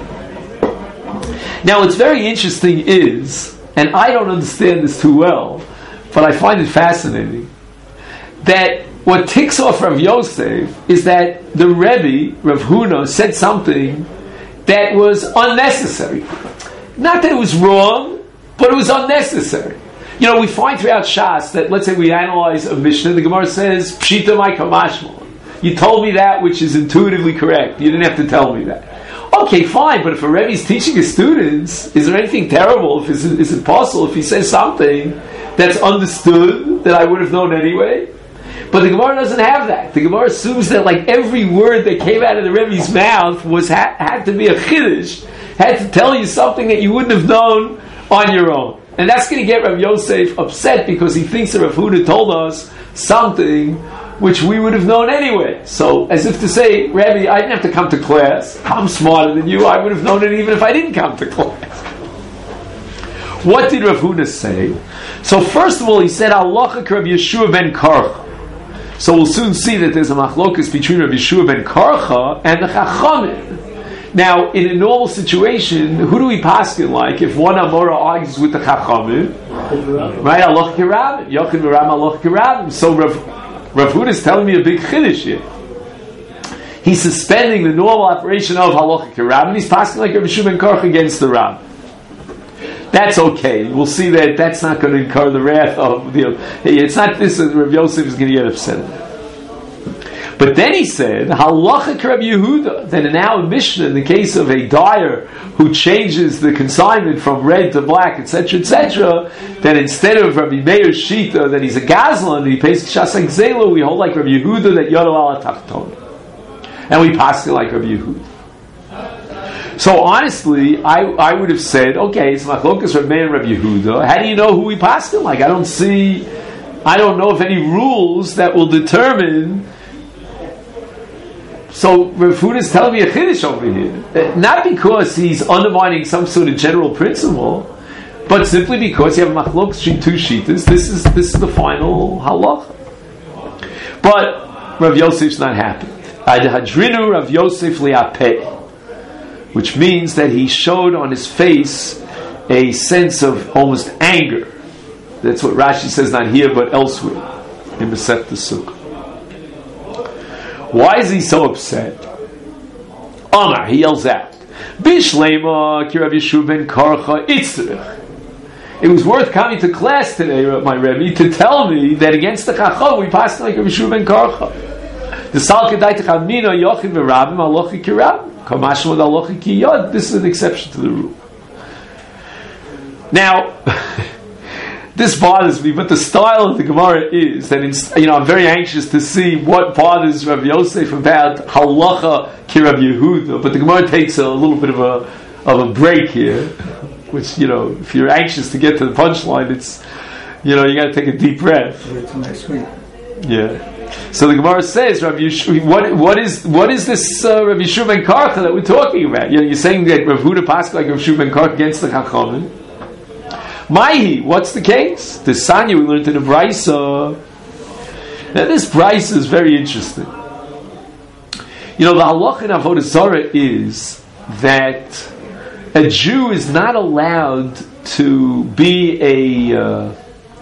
Now, what's very interesting is, and I don't understand this too well, but I find it fascinating, that what ticks off Rav Yosef is that the Rebbe, Rav Huna, said something that was unnecessary. Not that it was wrong, but it was unnecessary. You know, we find throughout Shas that, let's say we analyze a Mishnah, the Gemara says, Pshita my kamashmal. You told me that which is intuitively correct. You didn't have to tell me that. Okay, fine, but if a Rebbe is teaching his students, is there anything terrible, if is it, is it possible if he says something that's understood that I would have known anyway? But the Gemara doesn't have that. The Gemara assumes that like every word that came out of the Rebbe's mouth was ha- had to be a chiddush, had to tell you something that you wouldn't have known on your own. And that's going to get Rav Yosef upset because he thinks that Rav Huna told us something which we would have known anyway. So, as if to say, Rabbi, I didn't have to come to class. I'm smarter than you. I would have known it even if I didn't come to class. What did Rav Huna say? So, first of all, he said, Halacha Rav Yeshua ben Karcha. So, we'll soon see that there's a machlokus between Rav Yeshua ben Karcha and the Chachamim. Now, in a normal situation, who do we paskin like if one Amora argues with the Chachamim? Right? Allah Kirabim. Yochid Miram Allah Kirabim. So Rav, Rav Huna is telling me a big chiddush here. He's suspending the normal operation of Allah Kirabim. He's paskin like Rav Yeshua ben Karcha against the Rab. That's okay. We'll see that that's not going to incur the wrath of the... It's not this that Rav Yosef is going to get upset about. But then he said, Halacha Rabbi Yehuda, then now in Mishnah, in the case of a dyer who changes the consignment from red to black, et cetera, et cetera, then instead of Rabbi Meir's Shita, that he's a Gazlan, and he pays Kshas Zelo, we hold like Rabbi Yehuda that Yodel ala Tachton. And we pass it like Rabbi Yehuda. So honestly, I, I would have said, okay, it's Machlokas Rabbi Meir and Rabbi Yehuda. How do you know who we pass it like? I don't see, I don't know of any rules that will determine. So Rav Huna is telling me a chiddush over here, not because he's undermining some sort of general principle, but simply because you have a machlok between two shitas. This is this is the final halacha. But Rav Yosef's not happy. Adhadrinu Rav Yosef liapeh, which means that he showed on his face a sense of almost anger. That's what Rashi says, not here but elsewhere in Masechta Sukkah. Why is he so upset? Omar, he yells out, Bishlema ki Rav Yeshua ben Karcha itzrich. It was worth coming to class today, my Rebbe, to tell me that against the Chacham we passed like Rav Yeshua ben Karcha. The Salka daitach amina yochid v'rabim alochi ki rabim. Kamashma alochi ki yod. This is an exception to the rule. Now, this bothers me, but the style of the Gemara is that, in, you know, I'm very anxious to see what bothers Rabbi Yosef about halacha ki Rabbi Yehuda. But the Gemara takes a little bit of a of a break here, which, you know, if you're anxious to get to the punchline, it's, you know, you got to take a deep breath. Wait till next week. Yeah. So the Gemara says, Rabbi Yeshua, what what is what is this uh, Rabbi Yeshua ben Karcha that we're talking about? You know, you're saying that Rav Huda passed like Rabbi Yeshua ben Karcha against the Chachamim. Maihi, what's the case? The Sanya we learned in the Brisa. Now this Brisa is very interesting. You know, the halacha in Avodah Zarah is that a Jew is not allowed to be a uh,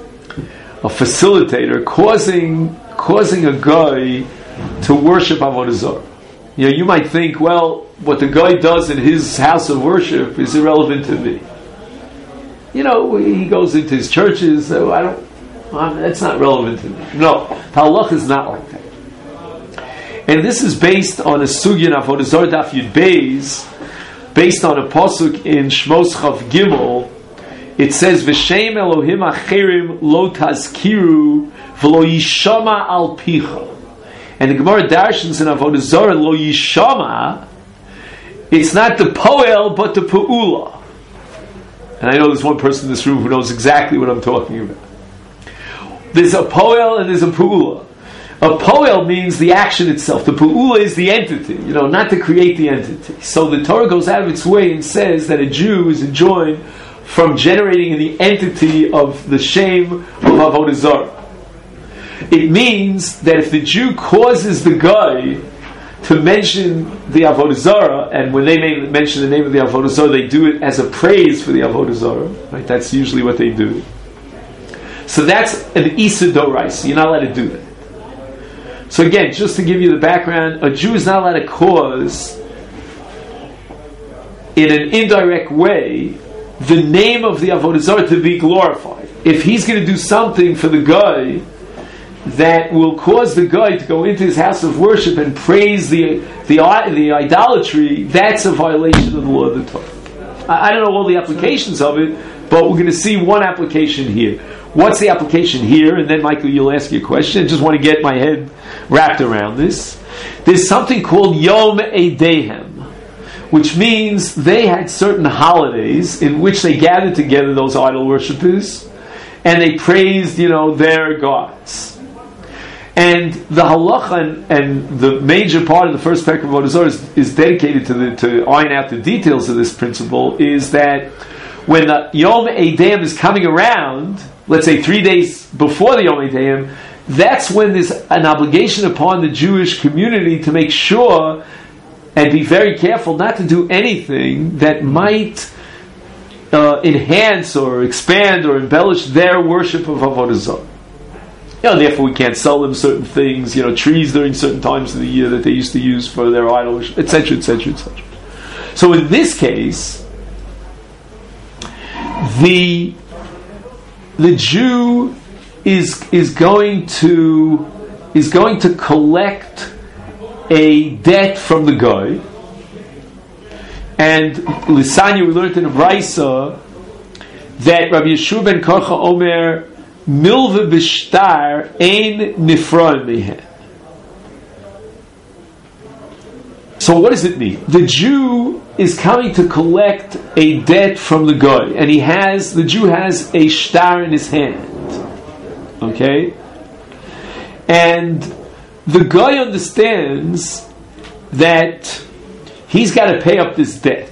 a facilitator, causing causing a guy to worship Avodah Zarah. You know, you might think, well, what the guy does in his house of worship is irrelevant to me. You know, he goes into his churches, so I don't, um, that's not relevant to me. No, the halacha is not like that. And this is based on a sugya in Avodah Zarah Daf Yud Beis, based on a pasuk in Shmos Chav Gimel. It says, V'shem Elohim acherim lo tazkiru v'lo yishama al picha. And the Gemara darshans in Avodah Zarah, lo yishama, it's not the poel, but the pu'ula. And I know there's one person in this room who knows exactly what I'm talking about. There's a poel and there's a pu'ula. A poel means the action itself. The pu'ula is the entity, you know, not to create the entity. So the Torah goes out of its way and says that a Jew is enjoined from generating the entity of the shame of Avodah Zarah. It means that if the Jew causes the guy to mention the Avodah Zarah, and when they mention the name of the Avodah Zarah, they do it as a praise for the Avodah Zarah. Right? That's usually what they do. So that's an Isa Doraisa. You're not allowed to do that. So again, just to give you the background, a Jew is not allowed to cause, in an indirect way, the name of the Avodah Zarah to be glorified. If he's going to do something for the guy that will cause the guy to go into his house of worship and praise the the, the idolatry, that's a violation of the law of the Torah. I, I don't know all the applications of it, but we're going to see one application here. What's the application here? And then, Michael, you'll ask your question. I just want to get my head wrapped around this. There's something called Yom Eidehem, which means they had certain holidays in which they gathered together, those idol worshippers, and they praised, you know, their gods. And the halacha and, and the major part of the first parak of Avodah Zarah is, is dedicated to the, to iron out the details of this principle. Is that when the Yom Eidayim is coming around, let's say three days before the Yom Eidayim, that's when there's an obligation upon the Jewish community to make sure and be very careful not to do anything that might uh, enhance or expand or embellish their worship of Avodah Zarah. You know, therefore we can't sell them certain things, you know, trees during certain times of the year that they used to use for their idol worship, et cetera, et cetera, et cetera. So in this case, the the Jew is is going to is going to collect a debt from the guy, and Lisanya, we learned in the Brisa that Rabbi Yeshua ben Karcha Omer milva b'shtar ein nifron mehen. So what does it mean? The Jew is coming to collect a debt from the guy, and he has the Jew has a shtar in his hand. Okay, and the guy understands that he's got to pay up this debt,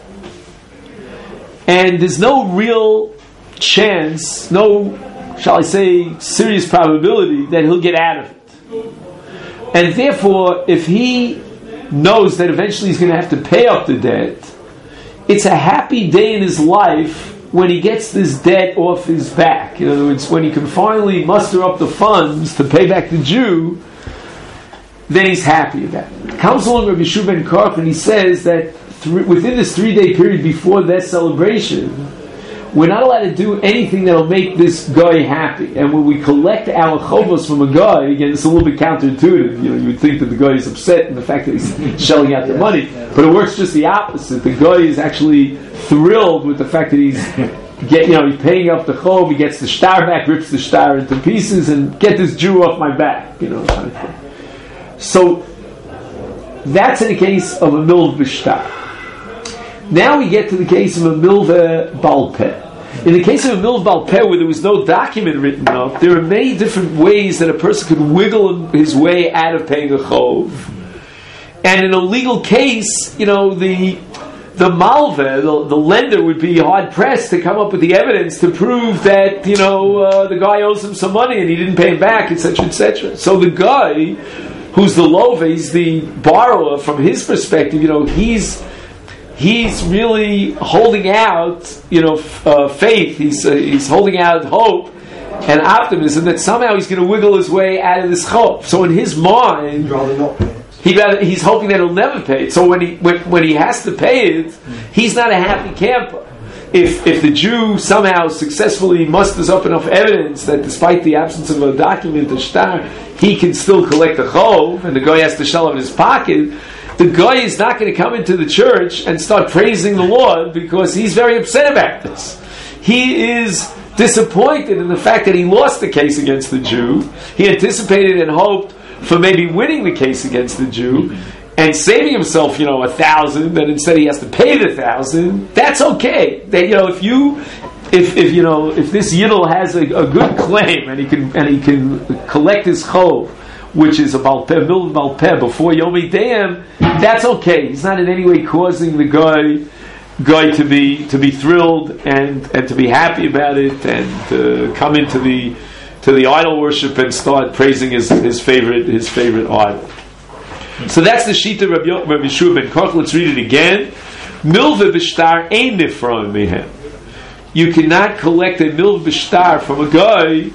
and there's no real chance, no, shall I say, serious probability that he'll get out of it. And therefore, if he knows that eventually he's going to have to pay up the debt, it's a happy day in his life when he gets this debt off his back. In other words, when he can finally muster up the funds to pay back the Jew, then he's happy about it. Comes along Rabbi Yeshua ben Karcha and he says that th- within this three-day period before that celebration, we're not allowed to do anything that'll make this guy happy. And when we collect our chovos from a guy, again, it's a little bit counterintuitive. You know, you would think that the guy is upset in the fact that he's shelling out the money, but it works just the opposite. The guy is actually thrilled with the fact that he's get, you know, he's paying up the chov. He gets the shtar back, rips the shtar into pieces, and get this Jew off my back. You know, kind of thing. So that's in the case of a milv b'shtar. Now we get to the case of a milv bal peh. In the case of a milv bal peh, where there was no document written up, there are many different ways that a person could wiggle his way out of paying a chov. And in a legal case, you know, the the malve, the, the lender, would be hard pressed to come up with the evidence to prove that, you know, uh, the guy owes him some money and he didn't pay him back, et cetera, et cetera. So the guy, who's the love, he's the borrower, from his perspective, you know, he's he's really holding out, you know, uh, faith. He's uh, he's holding out hope and optimism that somehow he's going to wiggle his way out of this chov. So in his mind, rather not pay it. He rather, he's hoping that he'll never pay it. So when he when, when he has to pay it, he's not a happy camper. If if the Jew somehow successfully musters up enough evidence that despite the absence of a document, a shtar, he can still collect the chov, and the guy has to shell in his pocket, the guy is not going to come into the church and start praising the Lord because he's very upset about this. He is disappointed in the fact that he lost the case against the Jew. He anticipated and hoped for maybe winning the case against the Jew and saving himself, you know, a thousand, and instead he has to pay the thousand. That's okay. That, you know, if you, if if you know, if this yidel has a, a good claim and he can and he can collect his chov, which is a balpeh, milv balpeh before Yom Eidayim, that's okay. He's not in any way causing the guy guy to be to be thrilled and, and to be happy about it and to come into the to the idol worship and start praising his, his favorite his favorite idol. So that's the shita of Rabbi Yeshua ben Karcha. Let's read it again. Milv b'shtar ein nifron mehem. You cannot collect a milv b'shtar from a guy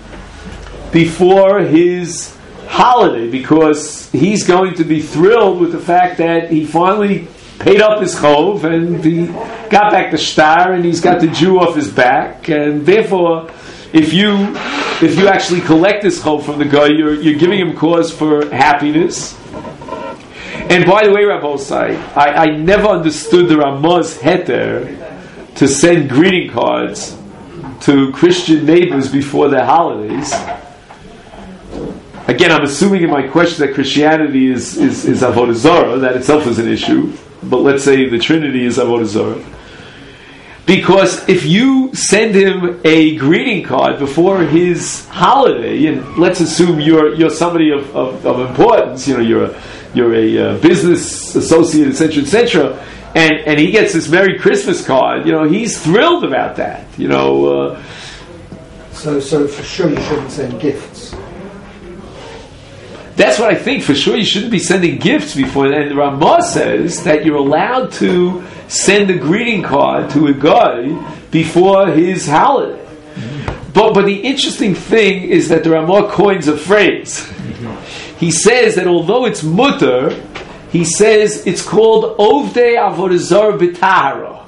before his holiday, because he's going to be thrilled with the fact that he finally paid up his chov and he got back the shtar and he's got the Jew off his back, and therefore if you if you actually collect this chov from the guy, you're you're giving him cause for happiness. And by the way, Rav Osai, I, I never understood the Ramah's heter to send greeting cards to Christian neighbors before their holidays. Again, I'm assuming in my question that Christianity is, is, is Avodah Zarah. That itself is an issue. But let's say the Trinity is Avodah Zarah. Because if you send him a greeting card before his holiday, and let's assume you're you're somebody of, of, of importance, you know, you're a, you're a uh, business associate, et cetera, et cetera, and, and he gets this Merry Christmas card, you know, he's thrilled about that, you know. Uh, so, so for sure you shouldn't send gifts. That's what I think. For sure, you shouldn't be sending gifts before. And the Ramah says that you're allowed to send a greeting card to a guy before his holiday. Mm-hmm. But but the interesting thing is that the Ramah coins a phrase. Mm-hmm. He says that although it's mutter, he says it's called Ovdei Avodah Zarah B'Tahara.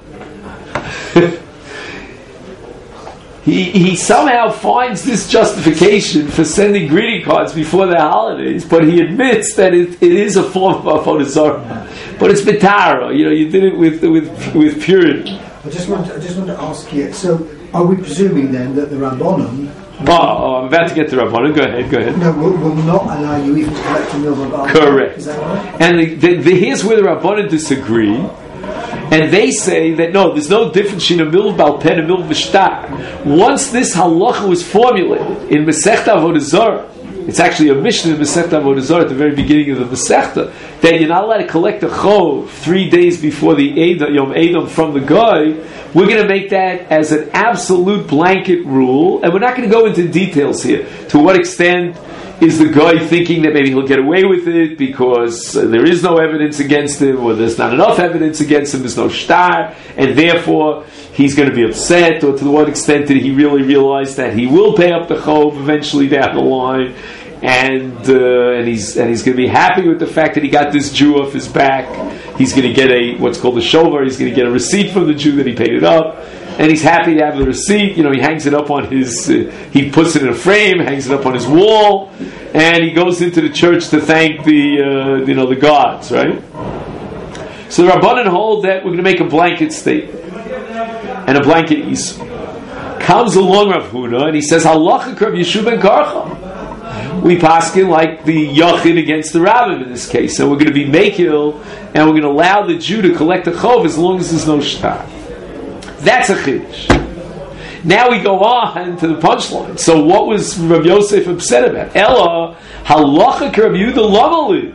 He, he somehow finds this justification for sending greeting cards before the holidays, but he admits that it, it is a form of avodah zarah. But it's betara, you know, you did it with with with purity. I just want to, I just want to ask you. So, are we presuming then that the Rabbanon? Oh, oh, I'm about to get to Rabbanon. Go ahead, go ahead. No, will, will not allow you even to collect a meal Rabbanon. Correct. Is that right? And the, the, the, here's where the Rabbanon disagree. And they say that no, there's no difference between a milv balpen and a milv v'shtar. Once this halacha was formulated in Masechta Avodah Zarah, it's actually a Mishnah in Masechta Avodah Zarah at the very beginning of the Masechta, that you're not allowed to collect a chov three days before the Edom, Yom Edom from the guy. We're going to make that as an absolute blanket rule, and we're not going to go into details here. To what extent is the guy thinking that maybe he'll get away with it because uh, there is no evidence against him, or there's not enough evidence against him, there's no shtar, and therefore he's going to be upset, or to what extent did he really realize that he will pay up the chov eventually down the line, and uh, and he's and he's going to be happy with the fact that he got this Jew off his back. He's going to get a what's called a shover. He's going to get a receipt from the Jew that he paid it up. And he's happy to have the receipt. You know, he hangs it up on his, uh, he puts it in a frame, hangs it up on his wall, and he goes into the church to thank the, uh, you know, the gods, right? So the Rabbanan hold that we're going to make a blanket statement and a blanket issue. Comes along Rav Huna and he says, "Halacha Rav Yeshua ben Karcha." We paskin like the Yachid against the Rabbim in this case. So we're going to be mekil, and we're going to allow the Jew to collect the chov as long as there's no shtar. That's a chiddush. Now we go on to the punchline. So what was Rav Yosef upset about? Ella halacha Rav Yehuda lamalu.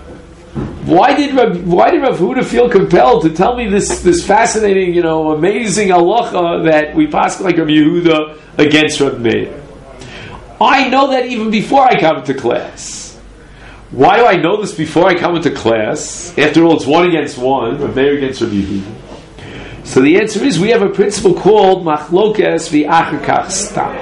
Why did Rav, why did Rav Huda feel compelled to tell me this this fascinating, you know, amazing halacha that we pass like Rav Yehuda against Rav Meir? I know that even before I come into class. Why do I know this before I come into class? After all, it's one against one, Rav Meir against Rav Yehuda. So the answer is we have a principle called machlokes v'achar stam,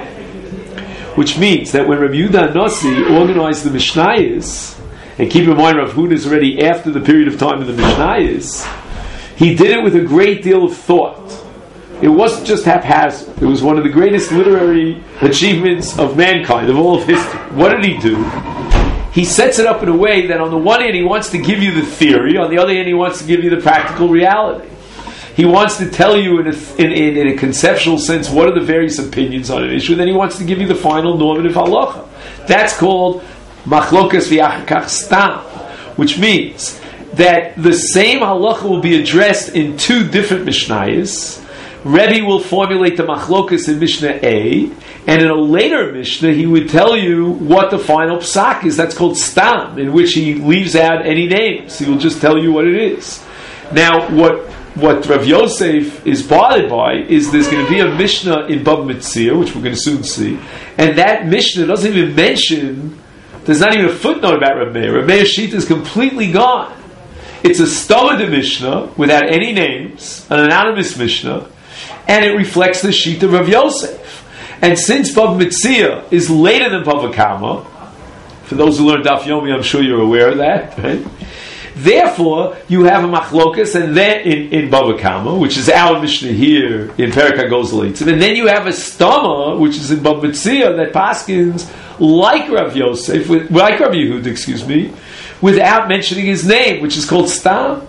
which means that when Rav Yehuda Nasi organized the Mishnayos, and keep in mind Rav Huda is already after the period of time of the Mishnayos, he did it with a great deal of thought. It wasn't just haphazard. It was one of the greatest literary achievements of mankind, of all of history. What did he do? He sets it up in a way that on the one hand he wants to give you the theory, on the other hand he wants to give you the practical reality. He wants to tell you in a, in, in, in a conceptual sense what are the various opinions on an issue, and then he wants to give you the final normative halacha. That's called machlokas v'achar stam, which means that the same halacha will be addressed in two different mishnayos. Rebbe will formulate the machlokas in Mishnah A, and in a later Mishnah he would tell you what the final psak is. That's called stam, in which he leaves out any names. He will just tell you what it is. Now, what What Rav Yosef is bothered by is there's going to be a Mishnah in Bava Metzia, which we're going to soon see, and that Mishnah doesn't even mention, there's not even a footnote about Rav Meir. Rav Meir's sheet is completely gone. It's a Stomach Mishnah without any names, an anonymous Mishnah, and it reflects the sheet of Rav Yosef. And since Bava Metzia is later than Bava Kama, for those who learn Daf Yomi, I'm sure you're aware of that, right? Therefore, you have a machlokas, and then in, in Bava Kama, which is our Mishnah here in Perek HaGozel Eitzim, and then you have a Stama, which is in Bava Metzia, that paskins like Rav Yosef, with, like Rav Yehuda, excuse me, without mentioning his name, which is called Stam.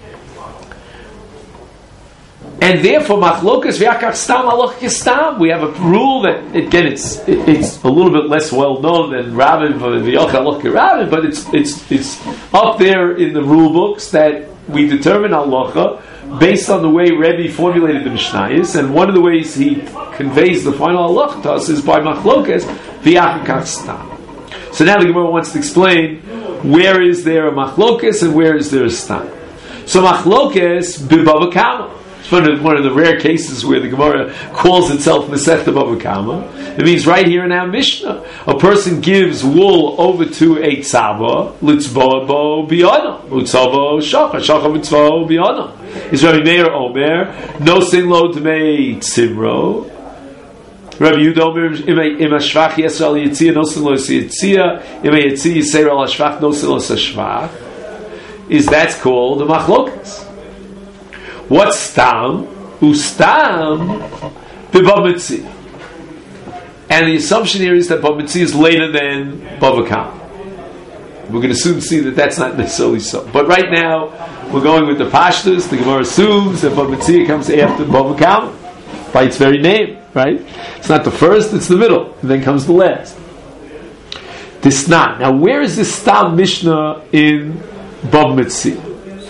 And therefore, machlokas v'achar stam halach stam. We have a rule that again, it's it, it's a little bit less well known than Rabin v'yach halach Rabin, but it's it's it's up there in the rule books that we determine halacha based on the way Rebbe formulated the Mishnayos, and one of the ways he conveys the final halacha to us is by machlokes v'achakach stam. So now the Gemara wants to explain where is there a machlokes and where is there a stam. So machlokes b'bava kama. It's one of, one of the rare cases where the Gemara calls itself Masechta Bava Kama. It means right here in our Mishnah, a person gives wool over to a tzava, litzboa bo biyana, utzavo shacha, shacha mitzvo biyana. Is Rabbi Meir Omer, no sin lo dmei tzimro. Rabbi Yehuda Omer, im hashvach yeser al yitzia, no sin lo yitzia, im yitzia yiser al hashvach, no sin lo hashvach. Is that's called the machlokas. What's stam? Ustam b'Bava Metzia. And the assumption here is that Bava Metzia is later than Bava Kama. We're going to soon see that that's not necessarily so. But right now, we're going with the Pashtus. The Gemara assumes that Bava Metzia comes after Bava Kama by its very name, right? It's not the first, it's the middle, and then comes the last. This not. Now, where is this Stam Mishnah in Bava Metzia?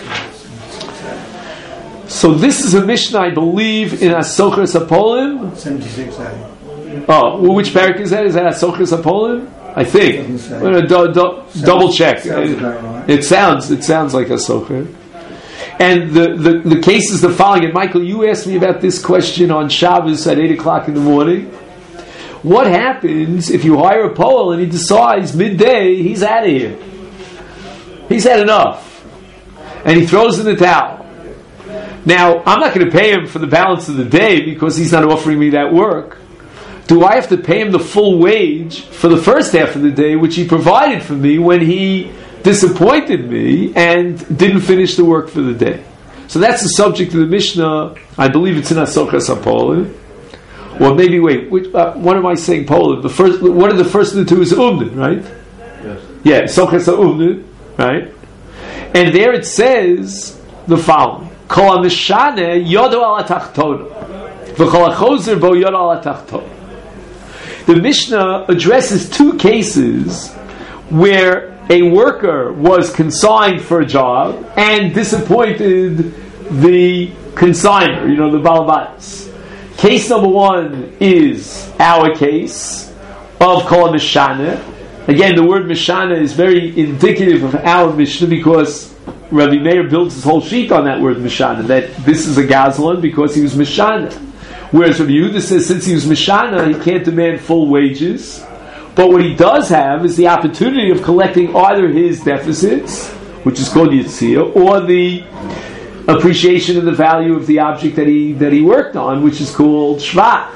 So this is a Mishnah, I believe, in Asochers Apolim. seventy-six A. Oh, well, which parak is that? Is that Asochers Apolim? I think. Do, do, do, double check. Sounds it, right. it sounds it sounds like Asocher. And the, the, the case is the following. And Michael, you asked me about this question on Shabbos at eight o'clock in the morning. What happens if you hire a Poel and he decides midday he's out of here? He's had enough. And he throws in the towel. Now, I'm not going to pay him for the balance of the day because he's not offering me that work. Do I have to pay him the full wage for the first half of the day, which he provided for me when he disappointed me and didn't finish the work for the day? So that's the subject of the Mishnah. I believe it's in Asochas HaPolim. Or maybe, wait, which, uh, what am I saying, Polim? The first, one of the first of the two is Umnin, right? Yes. Yeah, Asochas HaUmnin, right? And there it says the following. Kol ha-mishane yodo ala tachtona v'kol ha-chozer bo yodo ala tachtona. The Mishnah addresses two cases where a worker was consigned for a job and disappointed the consigner, you know, the Baal Bayis. Case number one is our case of Kol ha-mishane. Again, the word mishana is very indicative of our Mishnah because Rabbi Meir builds his whole sheet on that word Mishana, that this is a Gazlan because he was Mishana. Whereas Rabbi Yehuda says since he was Mishana, he can't demand full wages. But what he does have is the opportunity of collecting either his deficits, which is called Yitzia, or the appreciation of the value of the object that he that he worked on, which is called Shvach.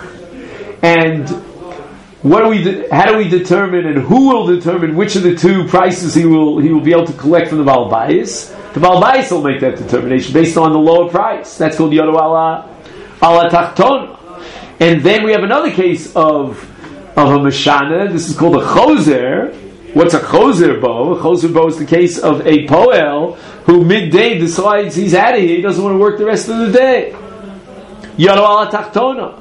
And what do we? De- how do we determine, and who will determine which of the two prices he will he will be able to collect from the Baal Bayis? The Baal Bayis will make that determination based on the lower price. That's called Yodo ala ala Tachtona. And then we have another case of of a Mishana. This is called a Chozer. What's a Chozer bo? A Chozer bo is the case of a Poel who midday decides he's out of here. He doesn't want to work the rest of the day. Yodo ala Tachtona.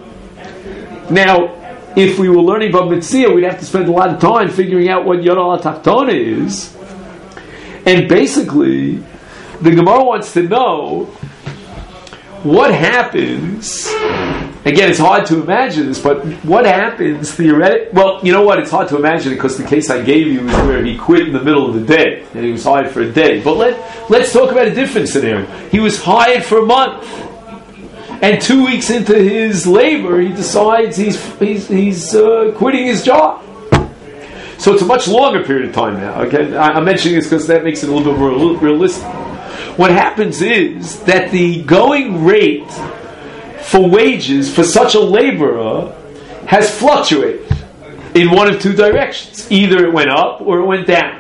Now, if we were learning about Metzia, we'd have to spend a lot of time figuring out what Yodo ala Tachtona is. And basically, the Gemara wants to know what happens. Again, it's hard to imagine this, but what happens theoretically? Well, you know what? It's hard to imagine it because the case I gave you is where he quit in the middle of the day and he was hired for a day. But let, let's talk about a different scenario. He was hired for a month. And two weeks into his labor, he decides he's he's, he's uh, quitting his job. So it's a much longer period of time now. Okay, I, I'm mentioning this because that makes it a little bit more realistic. What happens is that the going rate for wages for such a laborer has fluctuated in one of two directions. Either it went up or it went down.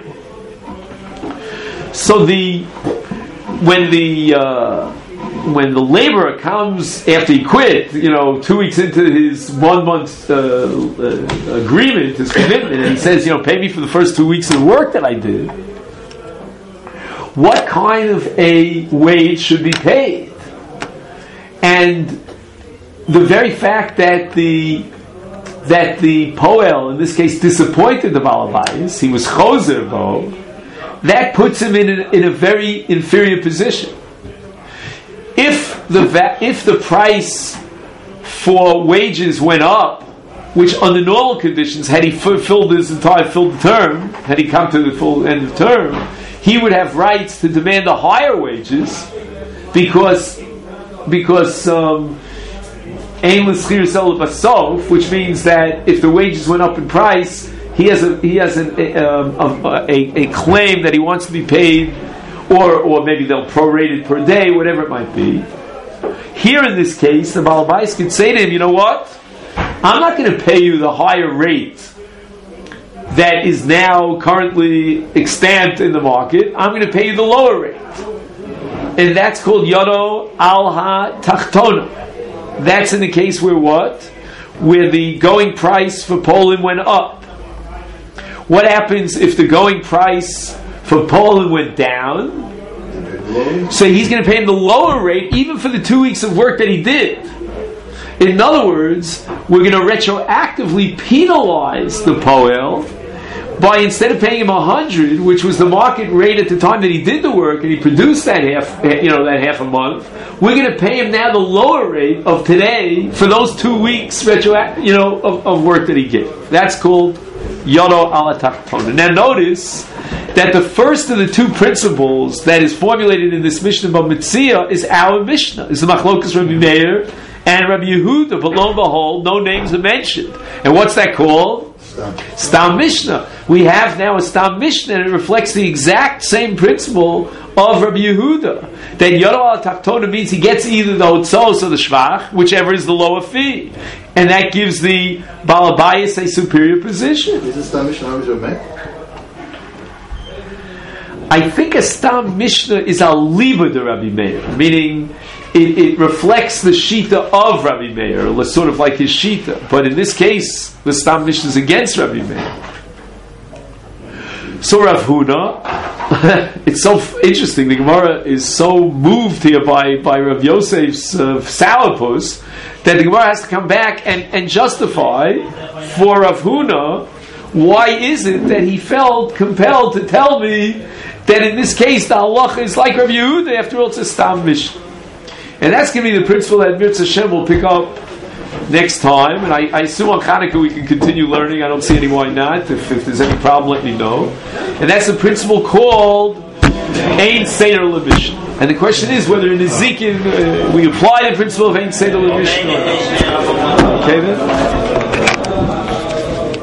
So the when the uh, when the laborer comes after he quit, you know, two weeks into his one month uh, uh, agreement, his commitment, and he says, you know, pay me for the first two weeks of the work that I did. What kind of a wage should be paid? And the very fact that the that the Poel, in this case, disappointed the Baal Bayis, he was Chozer bo, that puts him in a, in a very inferior position. if the va- if the price for wages went up, which under normal conditions, had he fulfilled his entire filled term, had he come to the full end of term, he would have rights to demand the higher wages, because because um, which means that if the wages went up in price, he has a he has an, a, a, a, a claim that he wants to be paid, or or maybe they'll prorate it per day, whatever it might be. Here in this case, the Baal Bayis could say to him, you know what? I'm not going to pay you the higher rate that is now currently extant in the market. I'm going to pay you the lower rate. And that's called Yodo Al Ha-Tachtona. That's in the case where what? Where the going price for Poland went up. What happens if the going price for Poland went down? So he's going to pay him the lower rate even for the two weeks of work that he did. In other words, we're going to retroactively penalize the Poel by, instead of paying him a hundred, which was the market rate at the time that he did the work and he produced that half, you know, that half a month, we're going to pay him now the lower rate of today for those two weeks, retroact, you know, of, of work that he gave. That's called Yodo Ala Tachtona. Now notice that the first of the two principles that is formulated in this Mishnah B'Mitzia is our Mishnah. It's the Machlokas Rabbi Meir and Rabbi Yehuda, but lo and behold, no names are mentioned. And what's that called? Stam. Stam Mishnah. We have now a Stam Mishnah, and it reflects the exact same principle of Rabbi Yehuda. That Yodo Al Tachtona means he gets either the Hotzos or the Shvach, whichever is the lower fee. And that gives the Baal Bayis a superior position. Is this Stam Mishnah always Rabbi? I think a Stam Mishnah is a Liba de Rabbi Meir, meaning it, it reflects the Shita of Rabbi Meir, sort of like his Shita. But in this case, the Stam Mishnah is against Rabbi Meir. So Rav Huna, it's so f- interesting, the Gemara is so moved here by, by Rav Yosef's uh, sourpuss, that the Gemara has to come back and, and justify for Rav Huna why is it that he felt compelled to tell me that in this case the halacha is like Rabbi Yehuda. After all, it's a Stam Mishnah. And that's going to be the principle that Mirza Hashem will pick up next time. And I, I assume on Chanukah we can continue learning. I don't see any why not. If, if there's any problem, let me know. And that's the principle called Ein Seder LeMishnah. And the question is whether in Ezekiel uh, we apply the principle of Ein Seder LeMishnah or not. Okay then?